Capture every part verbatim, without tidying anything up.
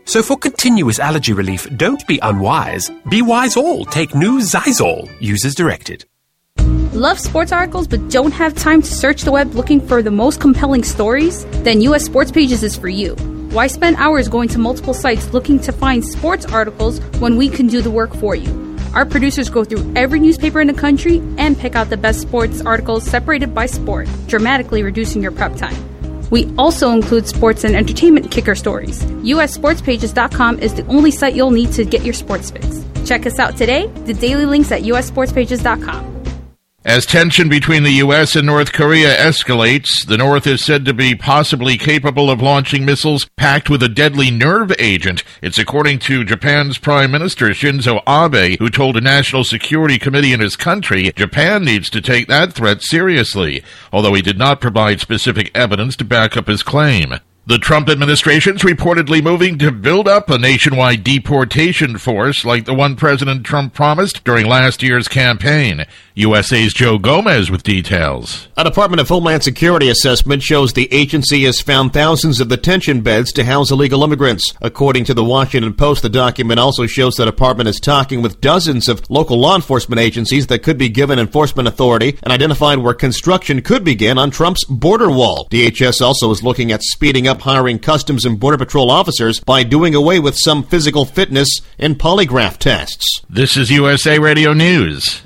So for continuous allergy relief, don't be unwise. Be wise all. Take new Zysol. Use as directed. Love sports articles but don't have time to search the web looking for the most compelling stories? Then U S Sports Pages is for you. Why spend hours going to multiple sites looking to find sports articles when we can do the work for you? Our producers go through every newspaper in the country and pick out the best sports articles separated by sport, dramatically reducing your prep time. We also include sports and entertainment kicker stories. U S sports pages dot com is the only site you'll need to get your sports fix. Check us out today. The daily links at U S sports pages dot com. As tension between the U S and North Korea escalates, the North is said to be possibly capable of launching missiles packed with a deadly nerve agent. It's according to Japan's Prime Minister Shinzo Abe, who told a national security committee in his country Japan needs to take that threat seriously, although he did not provide specific evidence to back up his claim. The Trump administration's reportedly moving to build up a nationwide deportation force like the one President Trump promised during last year's campaign. U S A's Joe Gomez with details. A Department of Homeland Security assessment shows the agency has found thousands of detention beds to house illegal immigrants. According to the Washington Post, the document also shows the department is talking with dozens of local law enforcement agencies that could be given enforcement authority and identified where construction could begin on Trump's border wall. D H S also is looking at speeding up hiring Customs and Border Patrol officers by doing away with some physical fitness and polygraph tests. This is U S A Radio News.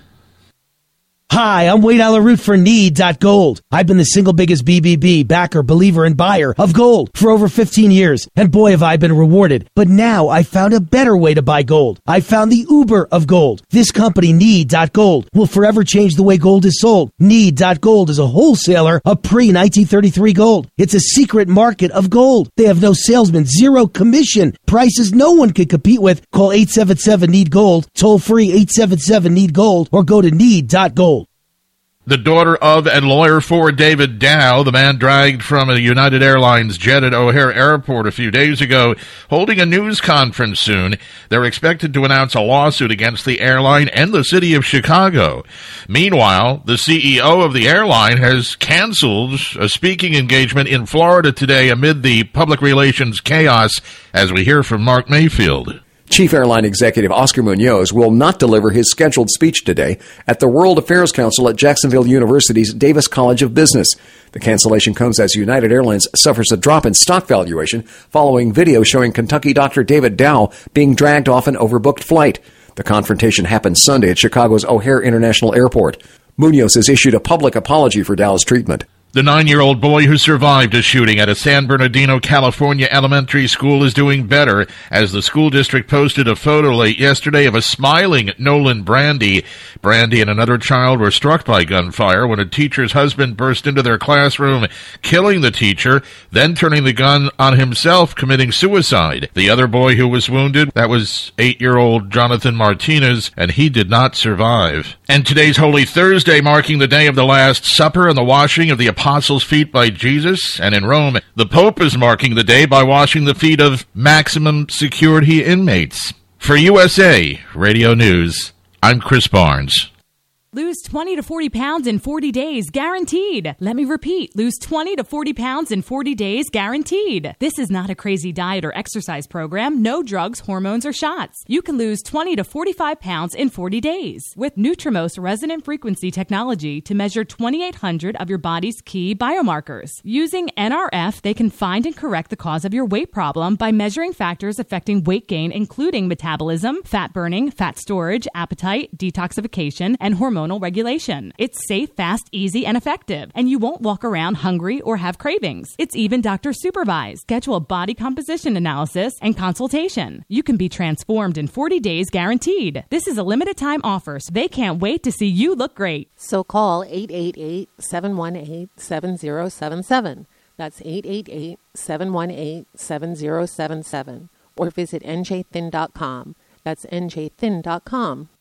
Hi, I'm Wade Alaroot for Need dot Gold. I've been the single biggest B B B backer, believer, and buyer of gold for over fifteen years. And boy, have I been rewarded. But now I found a better way to buy gold. I found the Uber of gold. This company, Need dot Gold, will forever change the way gold is sold. Need dot Gold is a wholesaler of pre nineteen thirty-three gold. It's a secret market of gold. They have no salesman, zero commission, prices no one can compete with. Call eight seven seven, need gold, toll free eight seven seven, need gold, or go to Need dot Gold. The daughter of and lawyer for David Dow, the man dragged from a United Airlines jet at O'Hare Airport a few days ago, holding a news conference soon. They're expected to announce a lawsuit against the airline and the city of Chicago. Meanwhile, the C E O of the airline has canceled a speaking engagement in Florida today amid the public relations chaos, as we hear from Mark Mayfield. Chief Airline Executive Oscar Munoz will not deliver his scheduled speech today at the World Affairs Council at Jacksonville University's Davis College of Business. The cancellation comes as United Airlines suffers a drop in stock valuation following video showing Kentucky doctor David Dow being dragged off an overbooked flight. The confrontation happened Sunday at Chicago's O'Hare International Airport. Munoz has issued a public apology for Dow's treatment. The nine-year-old boy who survived a shooting at a San Bernardino, California elementary school is doing better, as the school district posted a photo late yesterday of a smiling Nolan Brandy. Brandy and another child were struck by gunfire when a teacher's husband burst into their classroom, killing the teacher, then turning the gun on himself, committing suicide. The other boy who was wounded, that was eight-year-old Jonathan Martinez, and he did not survive. And today's Holy Thursday, marking the day of the Last Supper and the washing of the apostles' feet by Jesus, and in Rome, the Pope is marking the day by washing the feet of maximum security inmates. For U S A Radio News, I'm Chris Barnes. Lose twenty to forty pounds in forty days, guaranteed. Let me repeat, lose twenty to forty pounds in forty days, guaranteed. This is not a crazy diet or exercise program, no drugs, hormones, or shots. You can lose twenty to forty-five pounds in forty days with Nutrimost resonant frequency technology to measure twenty-eight hundred of your body's key biomarkers. Using N R F, they can find and correct the cause of your weight problem by measuring factors affecting weight gain, including metabolism, fat burning, fat storage, appetite, detoxification, and hormone regulation. It's safe, fast, easy, and effective, and you won't walk around hungry or have cravings. It's even doctor supervised. Schedule a body composition analysis and consultation. You can be transformed in forty days, guaranteed. This is a limited time offer, so they can't wait to see you look great. So call eight eight eight, seven one eight, seven zero seven seven. That's eight eight eight, seven one eight, seven zero seven seven. Or visit N J thin dot com. That's N J thin dot com.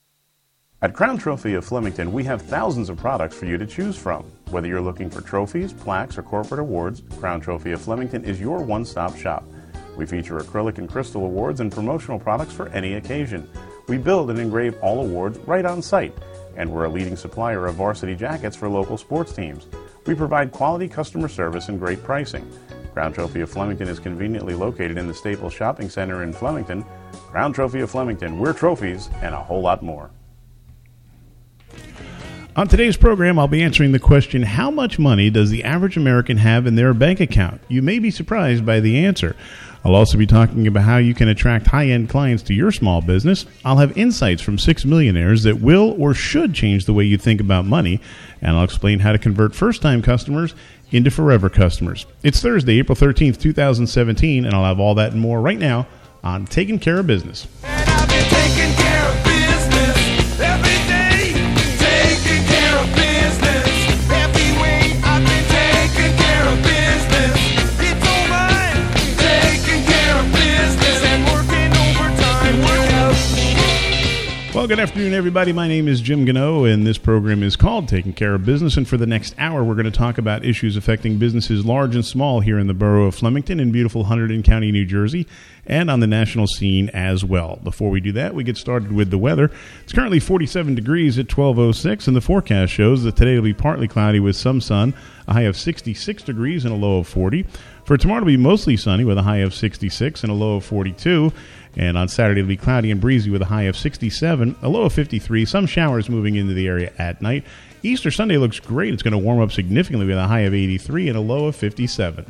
At Crown Trophy of Flemington, we have thousands of products for you to choose from. Whether you're looking for trophies, plaques, or corporate awards, Crown Trophy of Flemington is your one-stop shop. We feature acrylic and crystal awards and promotional products for any occasion. We build and engrave all awards right on site, and we're a leading supplier of varsity jackets for local sports teams. We provide quality customer service and great pricing. Crown Trophy of Flemington is conveniently located in the Staples Shopping Center in Flemington. Crown Trophy of Flemington, we're trophies and a whole lot more. On today's program, I'll be answering the question, how much money does the average American have in their bank account? You may be surprised by the answer. I'll also be talking about how you can attract high-end clients to your small business. I'll have insights from six millionaires that will or should change the way you think about money, and I'll explain how to convert first-time customers into forever customers. It's Thursday, April thirteenth, twenty seventeen, and I'll have all that and more right now on Taking Care of Business. And I've been taking care of business every day, taking care of business every way. I've been taking care of business. It's all mine, taking care of business and working overtime. Work out. Well, good afternoon, everybody. My name is Jim Gano, and this program is called Taking Care of Business. And for the next hour, we're going to talk about issues affecting businesses large and small here in the borough of Flemington in beautiful Hunterdon County, New Jersey, and on the national scene as well. Before we do that, we get started with the weather. It's currently forty-seven degrees at twelve oh six, and the forecast shows that today will be partly cloudy with some sun, a high of sixty-six degrees and a low of forty. For tomorrow, it'll be mostly sunny with a high of sixty-six and a low of forty-two. And on Saturday, it'll be cloudy and breezy with a high of sixty-seven, a low of fifty-three, some showers moving into the area at night. Easter Sunday looks great. It's going to warm up significantly with a high of eighty-three and a low of fifty-seven.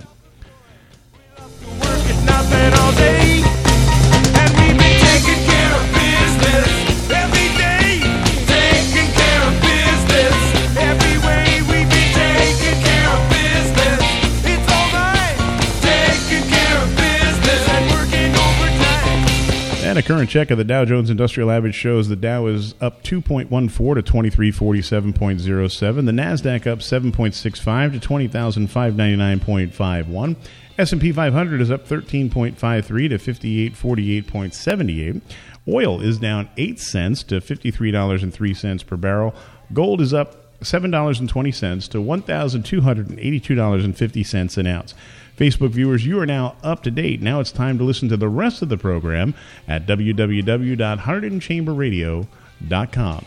Nothing all day, and we've been taking care of business every day, taking care of business every way. We've been taking care of business. It's all right, taking care of business and working overtime. And a current check of the Dow Jones Industrial Average shows the Dow is up two point one four to twenty-three forty-seven point oh seven. The NASDAQ up seven point six five to twenty thousand five hundred ninety-nine point five one. S and P five hundred is up thirteen point five three to fifty-eight forty-eight point seven eight. Oil is down eight cents to fifty-three dollars and three cents per barrel. Gold is up seven dollars and twenty cents to one thousand two hundred eighty-two dollars and fifty cents an ounce. Facebook viewers, you are now up to date. Now it's time to listen to the rest of the program at w w w dot hunterdon chamber radio dot com.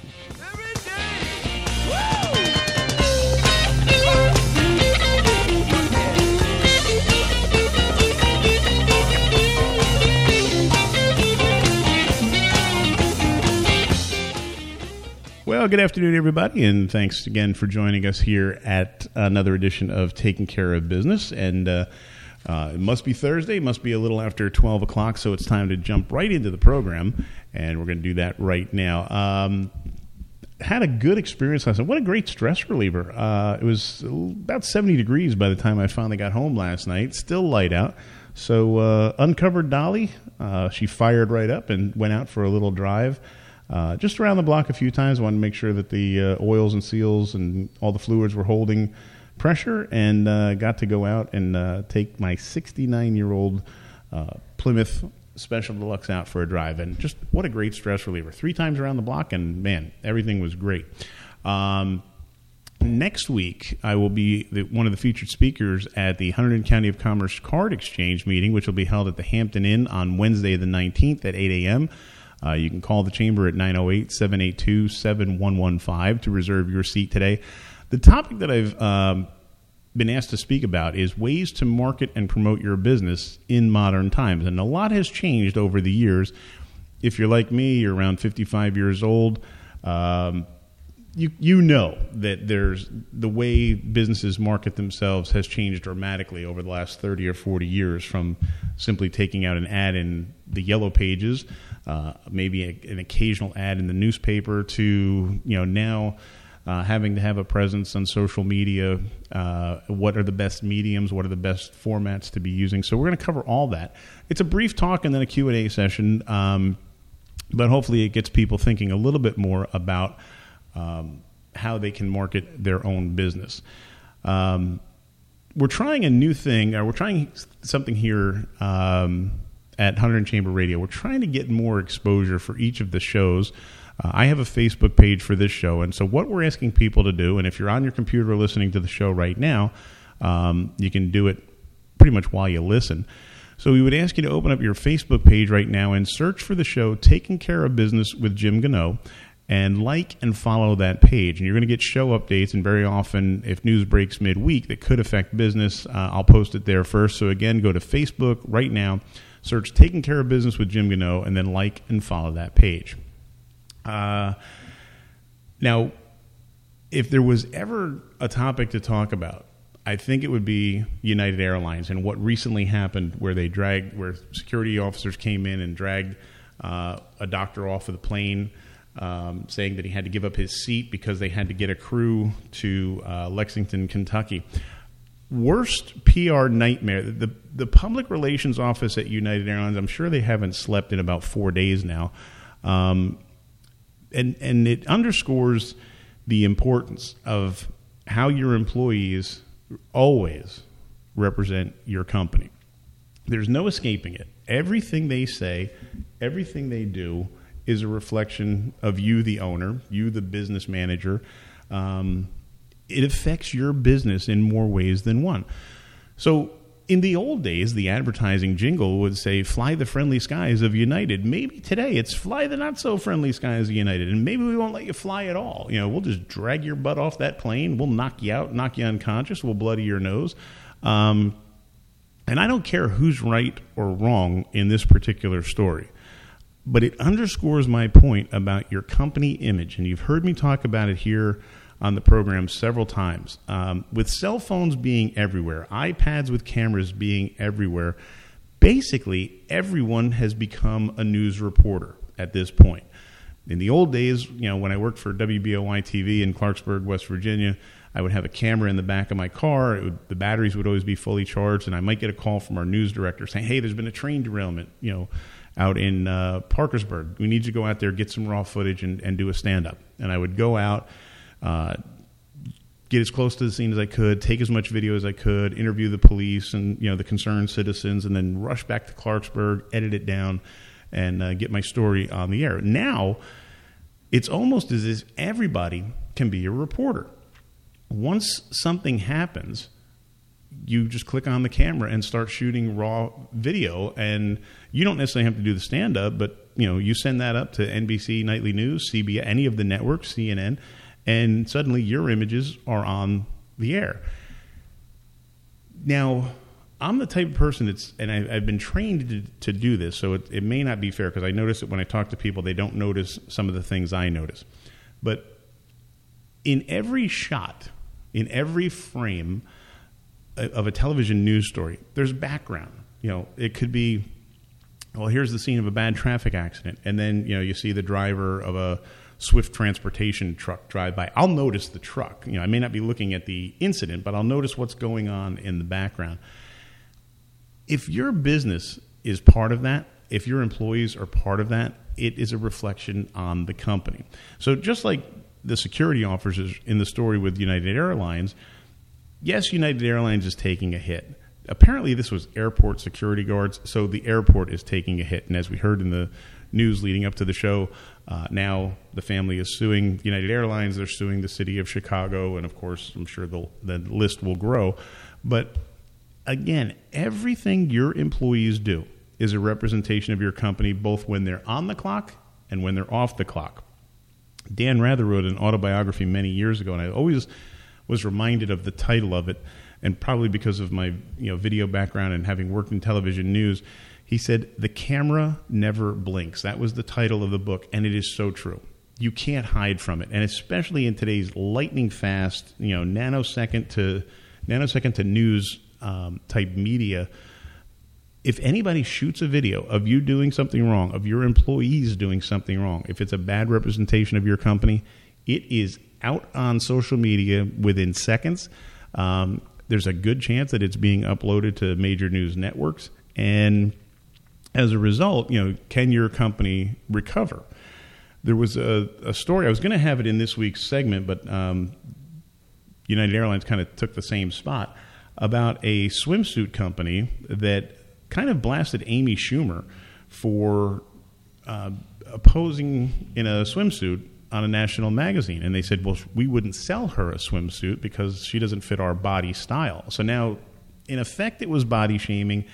Well, good afternoon, everybody, and thanks again for joining us here at another edition of Taking Care of Business. And uh, uh, it must be Thursday, it must be a little after twelve o'clock, so it's time to jump right into the program, and we're going to do that right now. Um, had a good experience last night. What a great stress reliever. Uh, it was about seventy degrees by the time I finally got home last night. Still light out. So uh, uncovered Dolly. Uh, she fired right up and went out for a little drive. Uh, just around the block a few times. I wanted to make sure that the uh, oils and seals and all the fluids were holding pressure, and uh, got to go out and uh, take my sixty-nine-year-old uh, Plymouth Special Deluxe out for a drive. And just what a great stress reliever. Three times around the block, and, man, everything was great. Um, next week, I will be the, one of the featured speakers at the Hunterdon County of Commerce Card Exchange meeting, which will be held at the Hampton Inn on Wednesday the nineteenth at eight a.m., Uh, you can call the chamber at nine oh eight, seven eight two, seven one one five to reserve your seat today. The topic that I've um, been asked to speak about is ways to market and promote your business in modern times. And a lot has changed over the years. If you're like me, you're around fifty-five years old, um, you you know that there's the way businesses market themselves has changed dramatically over the last thirty or forty years, from simply taking out an ad in the yellow pages, uh, maybe a, an occasional ad in the newspaper, to you know now uh, having to have a presence on social media. Uh, what are the best mediums? What are the best formats to be using? So we're going to cover all that. It's a brief talk and then a Q and A session, um, but hopefully it gets people thinking a little bit more about Um, how they can market their own business. Um, we're trying a new thing, or we're trying something here um, at Hunterdon Chamber Radio. We're trying to get more exposure for each of the shows. Uh, I have a Facebook page for this show, and so what we're asking people to do, and if you're on your computer listening to the show right now, um, you can do it pretty much while you listen. So we would ask you to open up your Facebook page right now and search for the show Taking Care of Business with Jim Gano. and like and follow that page. And you're going to get show updates, and very often, if news breaks midweek that could affect business, uh, I'll post it there first. So again, go to Facebook right now, search Taking Care of Business with Jim Gano, and then like and follow that page. Uh, now, if there was ever a topic to talk about, I think it would be United Airlines and what recently happened where they dragged, where security officers came in and dragged uh, a doctor off of the plane, um, saying that he had to give up his seat because they had to get a crew to uh, Lexington, Kentucky. Worst P R nightmare. The, the public relations office at United Airlines, I'm sure they haven't slept in about four days now. Um, and, and it underscores the importance of how your employees always represent your company. There's no escaping it. Everything they say, everything they do is a reflection of you, the owner, you, the business manager. Um, it affects your business in more ways than one. So in the old days, the advertising jingle would say, fly the friendly skies of United. Maybe today it's fly the not so friendly skies of United. And maybe we won't let you fly at all. You know, we'll just drag your butt off that plane. We'll knock you out, knock you unconscious. We'll bloody your nose. Um, and I don't care who's right or wrong in this particular story. But it underscores my point about your company image. And you've heard me talk about it here on the program several times. Um, with cell phones being everywhere, iPads with cameras being everywhere, basically everyone has become a news reporter at this point. In the old days, you know, when I worked for W B O Y T V in Clarksburg, West Virginia, I would have a camera in the back of my car. It would, the batteries would always be fully charged, and I might get a call from our news director saying, hey, there's been a train derailment, you know, out in uh, Parkersburg. We need you to go out there, get some raw footage, and, and do a stand-up. And I would go out, Uh, get as close to the scene as I could, take as much video as I could, interview the police and, you know, the concerned citizens, and then rush back to Clarksburg, edit it down, and uh, get my story on the air. Now, it's almost as if everybody can be a reporter. Once something happens, you just click on the camera and start shooting raw video, and you don't necessarily have to do the stand-up, but, you know, you send that up to N B C Nightly News, C B S, any of the networks, C N N, and suddenly your images are on the air. Now, I'm the type of person that's, and I, I've been trained to, to do this, so it, it may not be fair because I notice it when I talk to people, they don't notice some of the things I notice. But in every shot, in every frame of a television news story, there's background. You know, it could be, well, here's the scene of a bad traffic accident, and then, you know, you see the driver of a Swift transportation truck drive by. I'll notice the truck. You know, I may not be looking at the incident, but I'll notice what's going on in the background. If your business is part of that, if your employees are part of that, it is a reflection on the company. So just like the security officers in the story with United Airlines, yes, United Airlines is taking a hit. Apparently this was airport security guards, so the airport is taking a hit. And as we heard in the news leading up to the show, uh, now the family is suing United Airlines. They're suing the city of Chicago, and of course, I'm sure the the list will grow. But again, everything your employees do is a representation of your company, both when they're on the clock and when they're off the clock. Dan Rather wrote an autobiography many years ago, and I always was reminded of the title of it, and probably because of my you know video background and having worked in television news. He said, "The camera never blinks." That was the title of the book, and it is so true. You can't hide from it, and especially in today's lightning fast, you know, nanosecond to nanosecond to news um, type media. If anybody shoots a video of you doing something wrong, of your employees doing something wrong, if it's a bad representation of your company, it is out on social media within seconds. Um, there's a good chance that it's being uploaded to major news networks, and as a result, you know, can your company recover? There was a, a story, I was going to have it in this week's segment, but um, United Airlines kind of took the same spot, about a swimsuit company that kind of blasted Amy Schumer for uh, posing in a swimsuit on a national magazine. And they said, well, we wouldn't sell her a swimsuit because she doesn't fit our body style. So now, in effect, it was body shaming.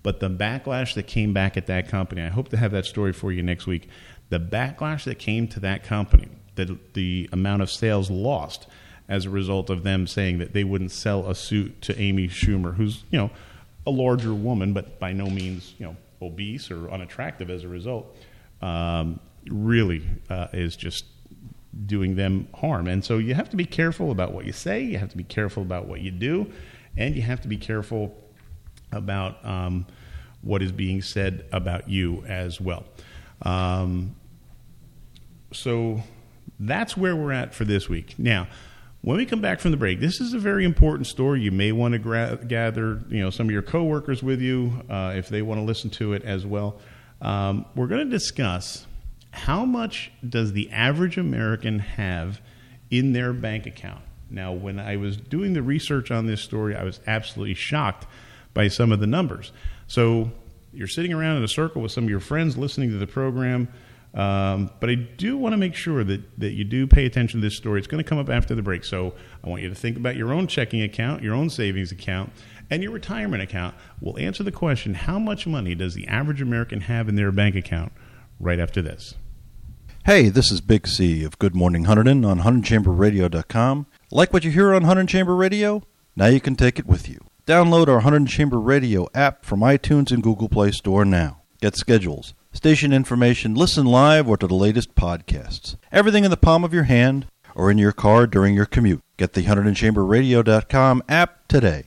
But the backlash that came back at that company, I hope to have that story for you next week. The backlash that came to that company, the, the amount of sales lost as a result of them saying that they wouldn't sell a suit to Amy Schumer, who's, you know, a larger woman, but by no means, you know, obese or unattractive as a result, um, really uh, is just doing them harm. And so you have to be careful about what you say, you have to be careful about what you do, and you have to be careful about um, what is being said about you as well. Um, so that's where we're at for this week. Now, when we come back from the break, this is a very important story. You may want to gra- gather, you know, some of your coworkers with you uh, if they want to listen to it as well. Um, we're going to discuss how much does the average American have in their bank account. Now, when I was doing the research on this story, I was absolutely shocked by some of the numbers. So you're sitting around in a circle with some of your friends listening to the program. Um, but I do want to make sure that, that you do pay attention to this story. It's going to come up after the break. So I want you to think about your own checking account, your own savings account, and your retirement account. We'll answer the question, how much money does the average American have in their bank account, right after this. Hey, this is Big C of Good Morning Hunterdon on Hunterdon Chamber Radio dot com. Like what you hear on Hunterdon Chamber Radio? Now you can take it with you. Download our Hunterdon Chamber Radio app from iTunes and Google Play Store now. Get schedules, station information, listen live, or to the latest podcasts. Everything in the palm of your hand or in your car during your commute. Get the Hunterdon Chamber Radio dot com app today.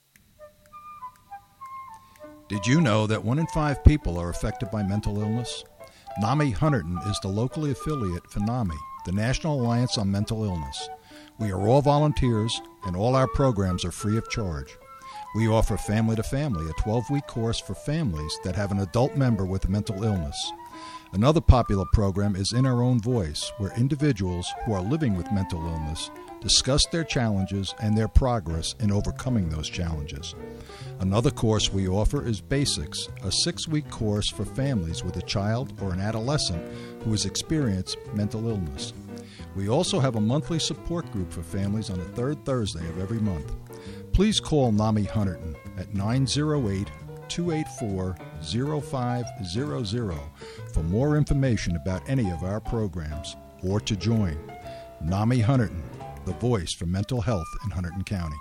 Did you know that one in five people are affected by mental illness? NAMI Hunterdon is the locally affiliate for NAMI, the National Alliance on Mental Illness. We are all volunteers, and all our programs are free of charge. We offer Family to Family, a twelve-week course for families that have an adult member with a mental illness. Another popular program is In Our Own Voice, where individuals who are living with mental illness discuss their challenges and their progress in overcoming those challenges. Another course we offer is Basics, a six-week course for families with a child or an adolescent who has experienced mental illness. We also have a monthly support group for families on the third Thursday of every month. Please call NAMI Hunterdon at nine oh eight, two eight four, oh five hundred for more information about any of our programs or to join. NAMI Hunterdon, the voice for mental health in Hunterdon County.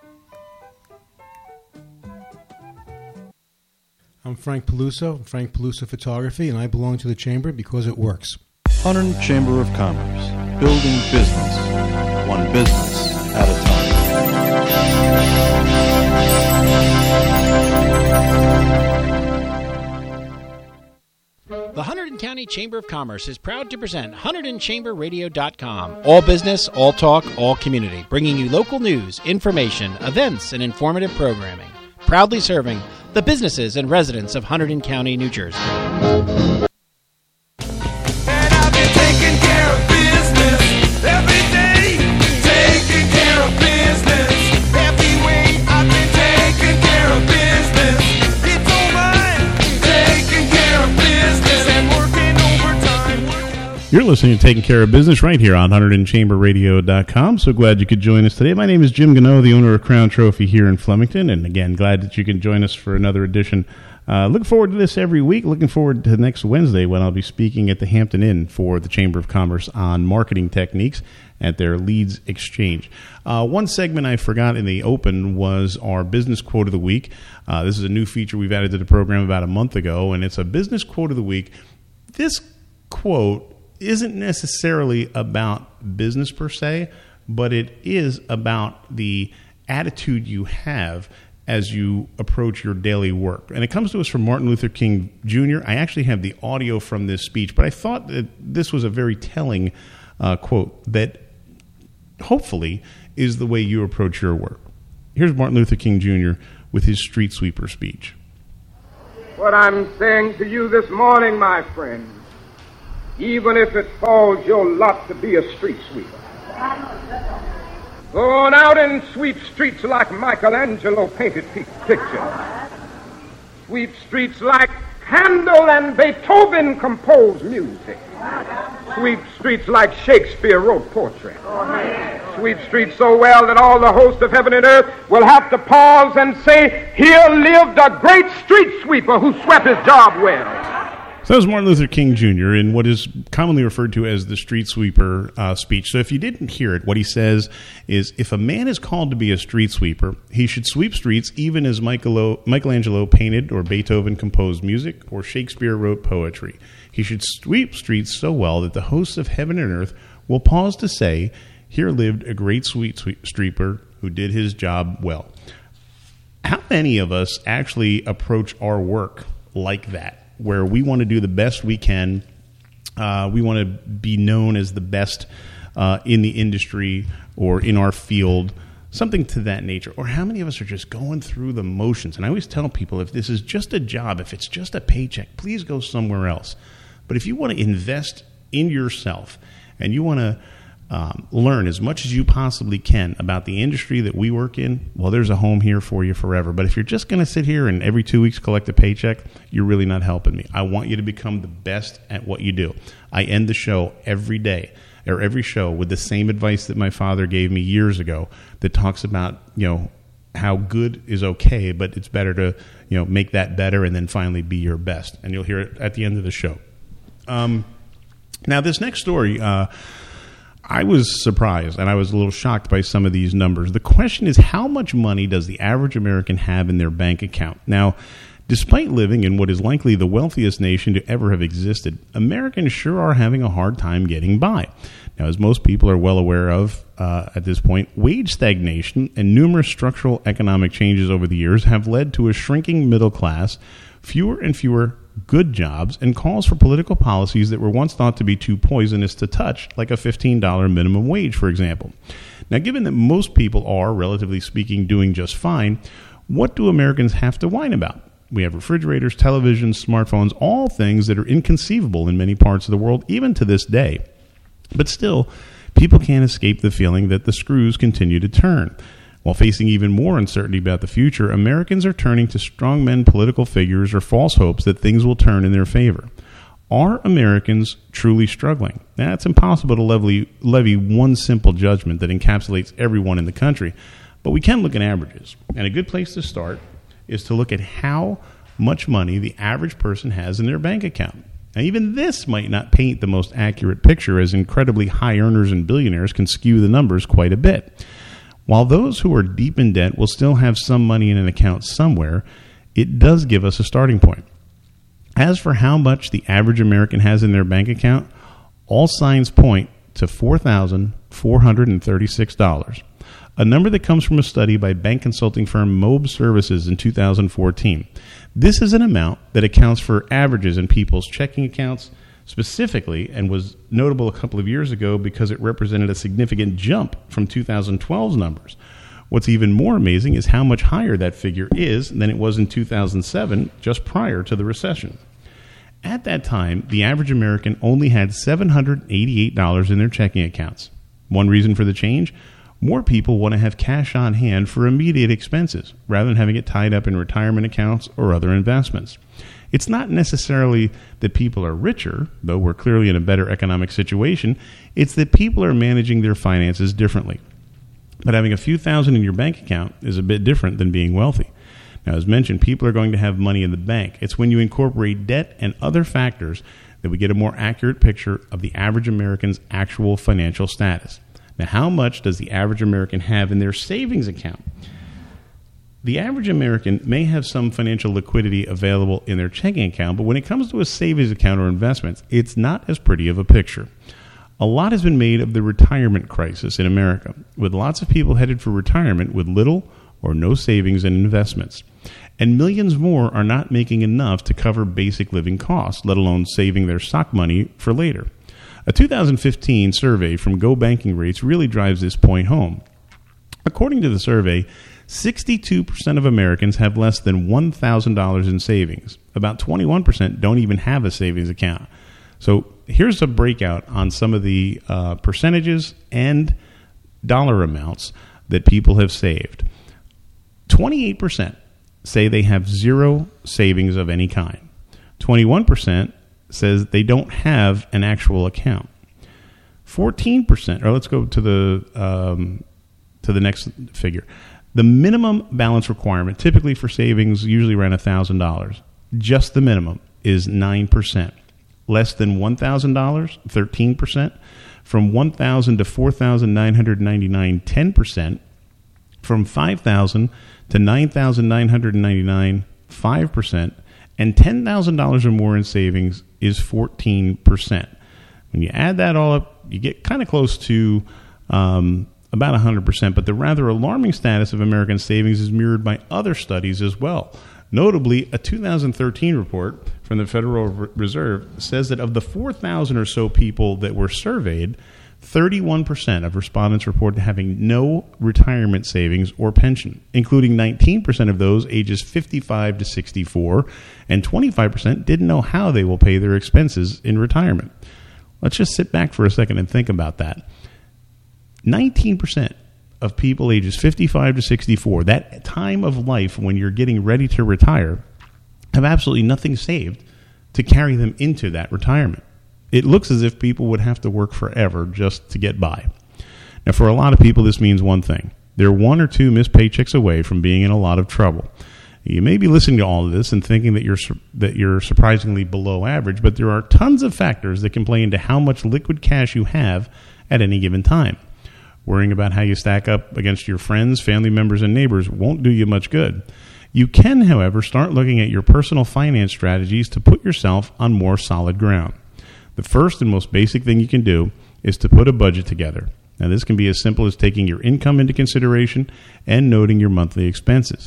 I'm Frank Peluso, Frank Peluso Photography, and I belong to the Chamber because it works. Hunterdon Chamber of Commerce, building business, one business at a time. The Hunterdon County Chamber of Commerce is proud to present Hunterdon Chamber Radio dot com. All business, all talk, all community, bringing you local news, information, events, and informative programming. Proudly serving the businesses and residents of Hunterdon County, New Jersey. Taking care of business every day. Taking care of business every way. I've been taking care of business. It's all mine. Taking care of business and working overtime. You're listening to Taking Care of Business right here on Hunterdon Chamber Radio dot com. So glad you could join us today. My name is Jim Gano, the owner of Crown Trophy here in Flemington. And again, glad that you can join us for another edition. Uh, looking forward to this every week. Looking forward to next Wednesday when I'll be speaking at the Hampton Inn for the Chamber of Commerce on marketing techniques at their Leads Exchange. Uh, one segment I forgot in the open was our business quote of the week. Uh, this is a new feature we've added to the program about a month ago, and it's a business quote of the week. This quote isn't necessarily about business per se, but it is about the attitude you have as you approach your daily work. And it comes to us from Martin Luther King Junior I actually have the audio from this speech, but I thought that this was a very telling uh, quote that hopefully is the way you approach your work. Here's Martin Luther King Junior with his street sweeper speech. What I'm saying to you this morning, my friend, even if it falls your lot to be a street sweeper, go on out and sweep streets like Michelangelo painted pictures. Sweep streets like Handel and Beethoven composed music. Sweep streets like Shakespeare wrote poetry. sweep streets so well that all the hosts of heaven and earth will have to pause and say, here lived a great street sweeper who swept his job well. So that was Martin Luther King Junior in what is commonly referred to as the street sweeper uh, speech. So if you didn't hear it, what he says is, if a man is called to be a street sweeper, he should sweep streets even as Michael- Michelangelo painted or Beethoven composed music or Shakespeare wrote poetry. He should sweep streets so well that the hosts of heaven and earth will pause to say, here lived a great street sweeper who did his job well. How many of us actually approach our work like that, where we want to do the best we can? Uh, we want to be known as the best uh, in the industry or in our field, something to that nature. Or how many of us are just going through the motions? And I always tell people, if this is just a job, if it's just a paycheck, please go somewhere else. But if you want to invest in yourself and you want to Um, learn as much as you possibly can about the industry that we work in, well, there's a home here for you forever. But if you're just going to sit here and every two weeks collect a paycheck, you're really not helping me. I want you to become the best at what you do. I end the show every day or every show with the same advice that my father gave me years ago that talks about, you know, how good is okay, but it's better to, you know, make that better and then finally be your best. And you'll hear it at the end of the show. Um, now, this next story, uh, I was surprised and I was a little shocked by some of these numbers. The question is, how much money does the average American have in their bank account? Now, despite living in what is likely the wealthiest nation to ever have existed, Americans sure are having a hard time getting by. Now, as most people are well aware of uh, at this point, wage stagnation and numerous structural economic changes over the years have led to a shrinking middle class, fewer and fewer good jobs, and calls for political policies that were once thought to be too poisonous to touch, like a fifteen dollars minimum wage, for example. Now, given that most people are, relatively speaking, doing just fine, what do Americans have to whine about? We have refrigerators, televisions, smartphones, all things that are inconceivable in many parts of the world, even to this day. But still, people can't escape the feeling that the screws continue to turn. While facing even more uncertainty about the future, Americans are turning to strongmen political figures or false hopes that things will turn in their favor. Are Americans truly struggling? Now, it's impossible to levy, levy one simple judgment that encapsulates everyone in the country, but we can look at averages. And a good place to start is to look at how much money the average person has in their bank account. Now, even this might not paint the most accurate picture, as incredibly high earners and billionaires can skew the numbers quite a bit. While those who are deep in debt will still have some money in an account somewhere, it does give us a starting point. As for how much the average American has in their bank account, all signs point to four thousand four hundred thirty-six dollars, a number that comes from a study by bank consulting firm Moeb Services in two thousand fourteen. This is an amount that accounts for averages in people's checking accounts specifically, and was notable a couple of years ago because it represented a significant jump from two thousand twelve's numbers. What's even more amazing is how much higher that figure is than it was in two thousand seven, just prior to the recession. At that time, the average American only had seven hundred eighty-eight dollars in their checking accounts. One reason for the change? More people want to have cash on hand for immediate expenses, rather than having it tied up in retirement accounts or other investments. It's not necessarily that people are richer, though we're clearly in a better economic situation. It's that people are managing their finances differently. But having a few thousand in your bank account is a bit different than being wealthy. Now, as mentioned, people are going to have money in the bank. It's when you incorporate debt and other factors that we get a more accurate picture of the average American's actual financial status. Now, how much does the average American have in their savings account? The average American may have some financial liquidity available in their checking account, but when it comes to a savings account or investments, it's not as pretty of a picture. A lot has been made of the retirement crisis in America, with lots of people headed for retirement with little or no savings and investments. And millions more are not making enough to cover basic living costs, let alone saving their stock money for later. A two thousand fifteen survey from Go Banking Rates really drives this point home. According to the survey, sixty-two percent of Americans have less than one thousand dollars in savings. About twenty-one percent don't even have a savings account. So here's a breakout on some of the uh, percentages and dollar amounts that people have saved. twenty-eight percent say they have zero savings of any kind. twenty-one percent says they don't have an actual account. fourteen percent, or let's go to the um, to the next figure. The minimum balance requirement, typically for savings, usually around one thousand dollars. Just the minimum is nine percent. Less than one thousand dollars, thirteen percent. From one thousand dollars to four thousand nine hundred ninety-nine dollars, ten percent. From five thousand dollars to nine thousand nine hundred ninety-nine dollars, five percent. And ten thousand dollars or more in savings is fourteen percent. When you add that all up, you get kind of close to um, about one hundred percent. But the rather alarming status of American savings is mirrored by other studies as well. Notably, a two thousand thirteen report from the Federal Reserve says that of the four thousand or so people that were surveyed, thirty-one percent of respondents reported having no retirement savings or pension, including nineteen percent of those ages fifty-five to sixty-four, and twenty-five percent didn't know how they will pay their expenses in retirement. Let's just sit back for a second and think about that. nineteen percent of people ages fifty-five to sixty-four, that time of life when you're getting ready to retire, have absolutely nothing saved to carry them into that retirement. It looks as if people would have to work forever just to get by. Now, for a lot of people, this means one thing. They're one or two missed paychecks away from being in a lot of trouble. You may be listening to all of this and thinking that you're that you're surprisingly below average, but there are tons of factors that can play into how much liquid cash you have at any given time. Worrying about how you stack up against your friends, family members, and neighbors won't do you much good. You can, however, start looking at your personal finance strategies to put yourself on more solid ground. The first and most basic thing you can do is to put a budget together. Now, this can be as simple as taking your income into consideration and noting your monthly expenses.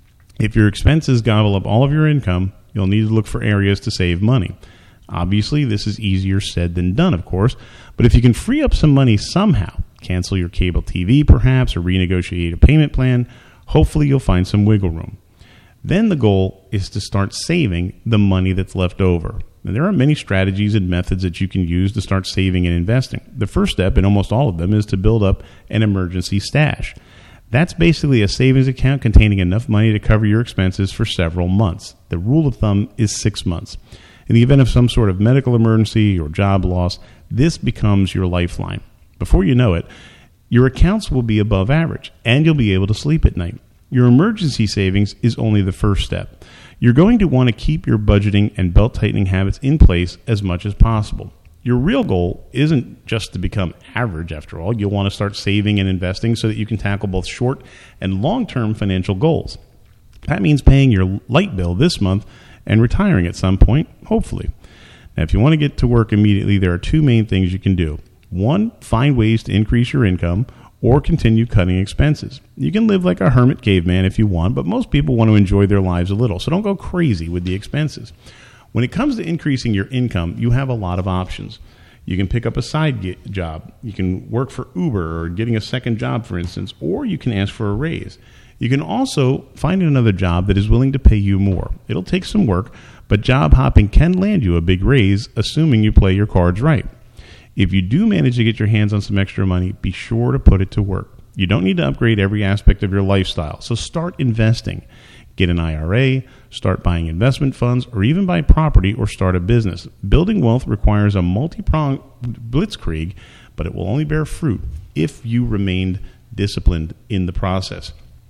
If your expenses gobble up all of your income, you'll need to look for areas to save money. Obviously, this is easier said than done, of course, but if you can free up some money somehow, cancel your cable T V perhaps, or renegotiate a payment plan, hopefully you'll find some wiggle room. Then the goal is to start saving the money that's left over. Now, there are many strategies and methods that you can use to start saving and investing. The first step in almost all of them is to build up an emergency stash. That's basically a savings account containing enough money to cover your expenses for several months. The rule of thumb is six months. In the event of some sort of medical emergency or job loss, this becomes your lifeline. Before you know it, your accounts will be above average, and you'll be able to sleep at night. Your emergency savings is only the first step. You're going to want to keep your budgeting and belt-tightening habits in place as much as possible. Your real goal isn't just to become average, after all. You'll want to start saving and investing so that you can tackle both short and long-term financial goals. That means paying your light bill this month and retiring at some point, hopefully. Now, if you want to get to work immediately, there are two main things you can do. One, find ways to increase your income or continue cutting expenses. You can live like a hermit caveman if you want, but most people want to enjoy their lives a little, so don't go crazy with the expenses. When it comes to increasing your income, you have a lot of options. You can pick up a side get job. You can work for Uber or getting a second job, for instance, or you can ask for a raise. You can also find another job that is willing to pay you more. It'll take some work, but job hopping can land you a big raise, assuming you play your cards right. If you do manage to get your hands on some extra money, be sure to put it to work. You don't need to upgrade every aspect of your lifestyle, so start investing. Get an I R A, start buying investment funds, or even buy property or start a business. Building wealth requires a multi-pronged blitzkrieg, but it will only bear fruit if you remained disciplined in the process.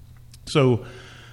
So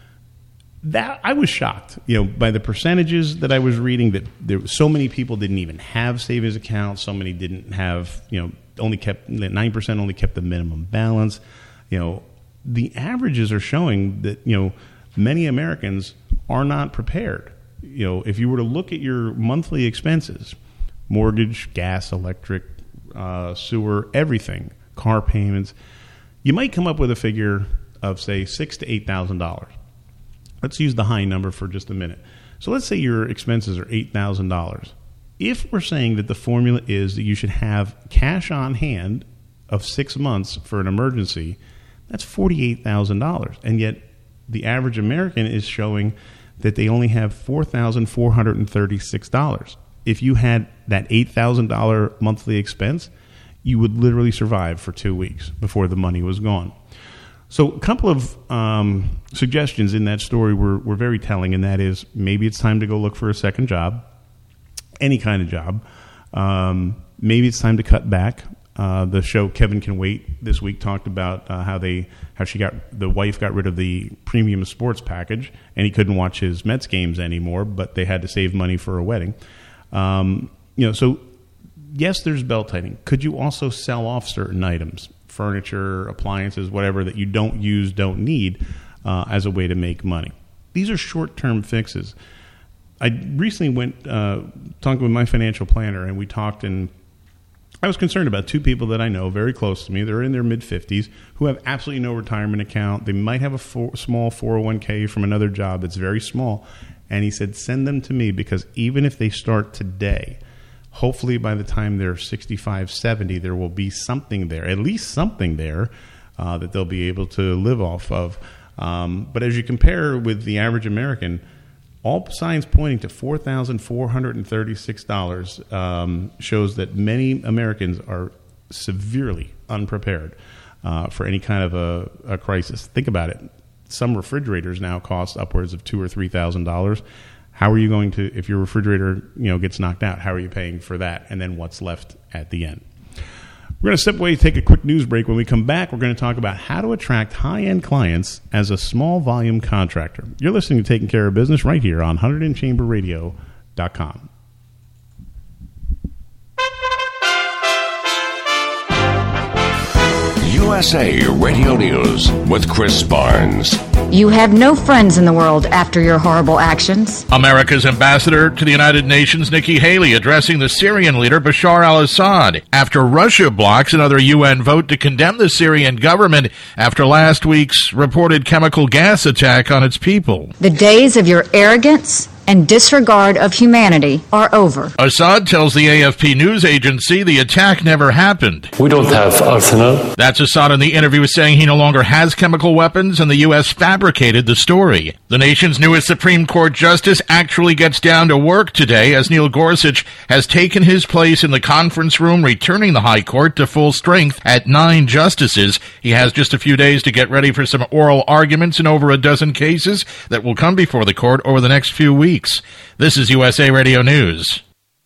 that I was shocked, you know, by the percentages that I was reading, that there so many people didn't even have savings accounts. So many didn't have, you know, only kept nine percent only kept the minimum balance. You know, the averages are showing that, you know, many Americans are not prepared. You know, if you were to look at your monthly expenses, mortgage, gas, electric, uh, sewer, everything, car payments, you might come up with a figure of, say, six to eight thousand dollars. Let's use the high number for just a minute. So let's say your expenses are eight thousand dollars. If we're saying that the formula is that you should have cash on hand of six months for an emergency, that's forty-eight thousand dollars. And yet the average American is showing that they only have four thousand four hundred thirty-six dollars. If you had that eight thousand dollars monthly expense, you would literally survive for two weeks before the money was gone. So a couple of um, suggestions in that story were, were very telling, and that is maybe it's time to go look for a second job, any kind of job. Um, maybe it's time to cut back. Uh, the show Kevin Can Wait this week talked about uh, how they how she got the wife got rid of the premium sports package, and he couldn't watch his Mets games anymore, but they had to save money for a wedding. Um, you know, so yes, there's belt tightening. Could you also sell off certain items, furniture, appliances, whatever that you don't use, don't need, uh, as a way to make money? These are short-term fixes. I recently went uh, talking with my financial planner, and we talked, and I was concerned about two people that I know very close to me. They're in their mid-fifties who have absolutely no retirement account. They might have a four, small four oh one k from another job that's very small. And he said, send them to me, because even if they start today, hopefully by the time they're sixty-five, seventy, there will be something there, at least something there uh, that they'll be able to live off of. Um, but as you compare with the average American, all signs pointing to four thousand four hundred thirty-six dollars um, shows that many Americans are severely unprepared uh, for any kind of a, a crisis. Think about it. Some refrigerators now cost upwards of two thousand dollars or three thousand dollars. How are you going to, if your refrigerator you know gets knocked out, how are you paying for that? And then what's left at the end? We're going to step away, take a quick news break. When we come back, we're going to talk about how to attract high-end clients as a small-volume contractor. You're listening to Taking Care of Business right here on Hunterdon Chamber Radio dot com. U S A Radio News with Chris Barnes. You have no friends in the world after your horrible actions. America's ambassador to the United Nations, Nikki Haley, addressing the Syrian leader Bashar al-Assad after Russia blocks another U N vote to condemn the Syrian government after last week's reported chemical gas attack on its people. The days of your arrogance and disregard of humanity are over. Assad tells the A F P news agency the attack never happened. We don't have arsenal. That's Assad in the interview saying he no longer has chemical weapons and the U S fabricated the story. The nation's newest Supreme Court justice actually gets down to work today as Neil Gorsuch has taken his place in the conference room, returning the High Court to full strength at nine justices. He has just a few days to get ready for some oral arguments in over a dozen cases that will come before the court over the next few weeks. This is U S A Radio News.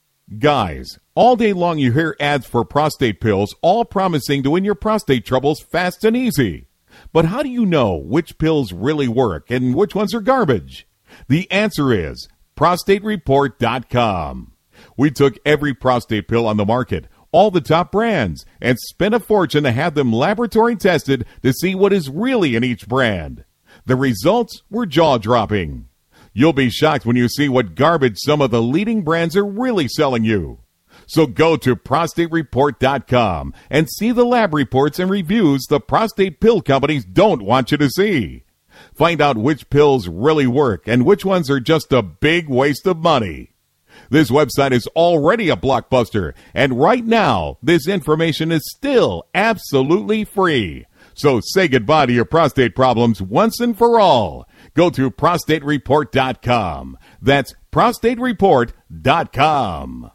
Guys, all day long you hear ads for prostate pills, all promising to win your prostate troubles fast and easy. But how do you know which pills really work and which ones are garbage? The answer is prostate report dot com. We took every prostate pill on the market, all the top brands, and spent a fortune to have them laboratory tested to see what is really in each brand. The results were jaw-dropping. You'll be shocked when you see what garbage some of the leading brands are really selling you. So go to prostate report dot com and see the lab reports and reviews the prostate pill companies don't want you to see. Find out which pills really work and which ones are just a big waste of money. This website is already a blockbuster, and right now, this information is still absolutely free. So say goodbye to your prostate problems once and for all. Go to prostate report dot com. That's prostate report dot com.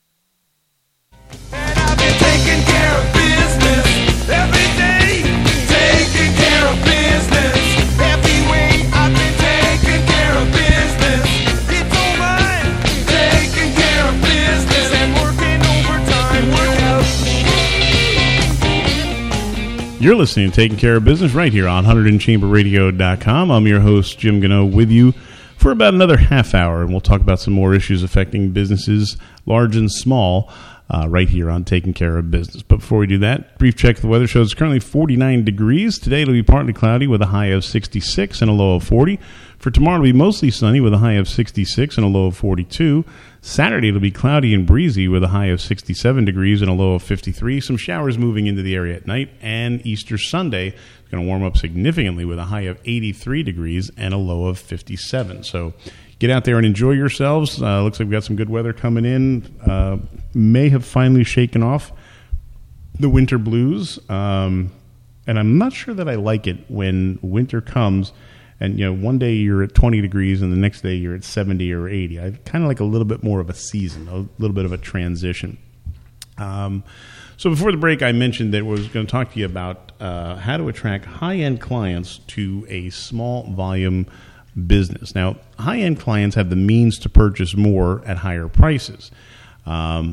And I've been taking care of business every day. Taking care of business every way. I've been taking care of business. It's all mine. Taking care of business and working overtime. Work out. You're listening to Taking Care of Business right here on Hunterdon Chamber Radio dot com. I'm your host, Jim Gano, with you for about another half hour, and we'll talk about some more issues affecting businesses, large and small, uh, right here on Taking Care of Business. But before we do that, brief check of the weather shows it's currently forty-nine degrees. Today it'll be partly cloudy with a high of sixty-six and a low of forty. For tomorrow it'll be mostly sunny with a high of sixty-six and a low of forty-two. Saturday it'll be cloudy and breezy with a high of sixty-seven degrees and a low of fifty-three. Some showers moving into the area at night. And Easter Sunday is going to warm up significantly with a high of eighty-three degrees and a low of fifty-seven. So get out there and enjoy yourselves. Uh, looks like we've got some good weather coming in. Uh, may have finally shaken off the winter blues. Um, and I'm not sure that I like it when winter comes and, you know, one day you're at twenty degrees and the next day you're at seventy or eighty. I kind of like a little bit more of a season, a little bit of a transition. Um, so before the break, I mentioned that I was going to talk to you about uh, how to attract high-end clients to a small volume business. Now, high-end clients have the means to purchase more at higher prices. Um,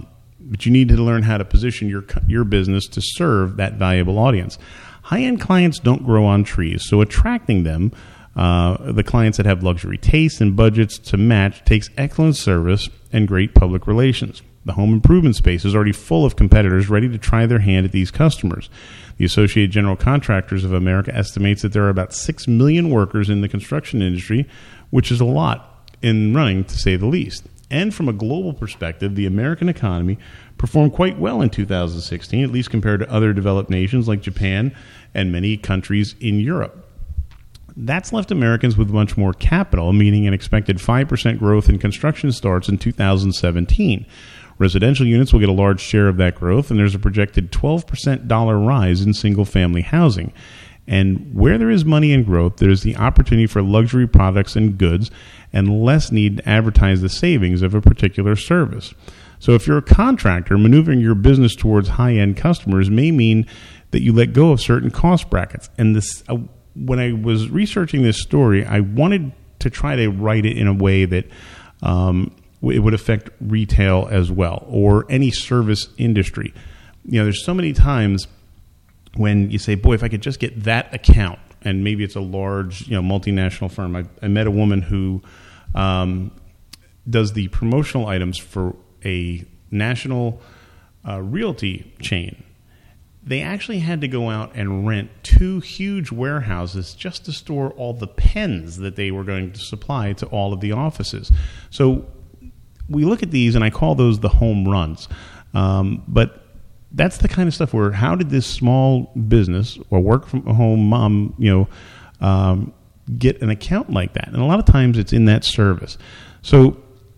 but you need to learn how to position your your business to serve that valuable audience. High-end clients don't grow on trees, so attracting them, uh, the clients that have luxury tastes and budgets to match, takes excellent service and great public relations. The home improvement space is already full of competitors ready to try their hand at these customers. The Associated General Contractors of America estimates that there are about six million workers in the construction industry, which is a lot in running, to say the least. And from a global perspective, the American economy performed quite well in two thousand sixteen, at least compared to other developed nations like Japan and many countries in Europe. That's left Americans with much more capital, meaning an expected five percent growth in construction starts in two thousand seventeen. Residential units will get a large share of that growth, and there's a projected twelve percent dollar rise in single-family housing. And where there is money and growth, there's the opportunity for luxury products and goods and less need to advertise the savings of a particular service. So if you're a contractor, maneuvering your business towards high-end customers may mean that you let go of certain cost brackets. And this, uh, when I was researching this story, I wanted to try to write it in a way that um, it would affect retail as well, or any service industry. You know, there's so many times when you say, boy, if I could just get that account, and maybe it's a large, you know, multinational firm. I, I met a woman who um, does the promotional items for a national uh, realty chain. They actually had to go out and rent two huge warehouses just to store all the pens that they were going to supply to all of the offices. So we look at these, and I call those the home runs. Um, but that's the kind of stuff where, how did this small business or work from home mom, you know, um, get an account like that? And a lot of times it's in that service. So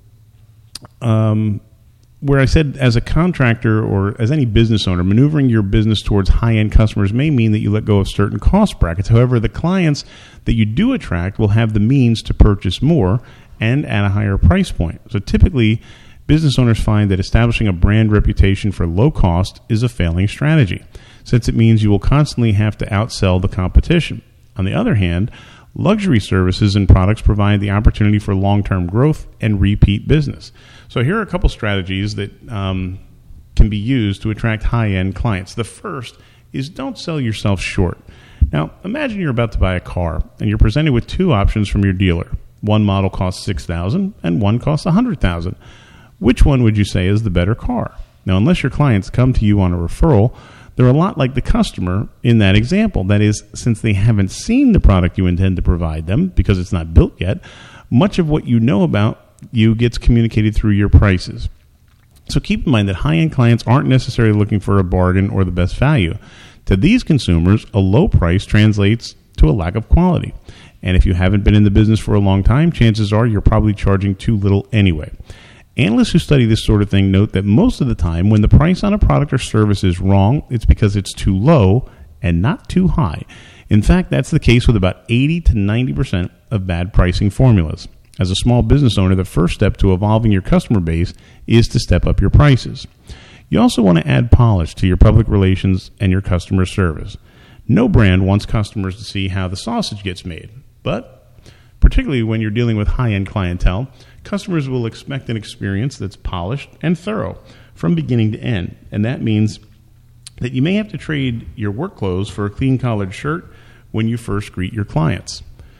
um, where I said as a contractor or as any business owner, maneuvering your business towards high-end customers may mean that you let go of certain cost brackets. However, the clients that you do attract will have the means to purchase more and at a higher price point. So typically, business owners find that establishing a brand reputation for low cost is a failing strategy, since it means you will constantly have to outsell the competition. On the other hand, luxury services and products provide the opportunity for long-term growth and repeat business. So here are a couple strategies that um, can be used to attract high-end clients. The first is don't sell yourself short. Now, imagine you're about to buy a car, and you're presented with two options from your dealer. One model costs six thousand dollars and one costs one hundred thousand dollars. Which one would you say is the better car? Now, unless your clients come to you on a referral, they're a lot like the customer in that example. That is, since they haven't seen the product you intend to provide them because it's not built yet, much of what you know about you gets communicated through your prices. So keep in mind that high-end clients aren't necessarily looking for a bargain or the best value. To these consumers, a low price translates to a lack of quality. And if you haven't been in the business for a long time, chances are you're probably charging too little anyway. Analysts who study this sort of thing note that most of the time when the price on a product or service is wrong, it's because it's too low and not too high. In fact, that's the case with about eighty to ninety percent of bad pricing formulas. As a small business owner, the first step to evolving your customer base is to step up your prices. You also want to add polish to your public relations and your customer service. No brand wants customers to see how the sausage gets made, but particularly when you're dealing with high-end clientele, customers will expect an experience that's polished and thorough from beginning to end. And that means that you may have to trade your work clothes for a clean-collared shirt when you first greet your clients.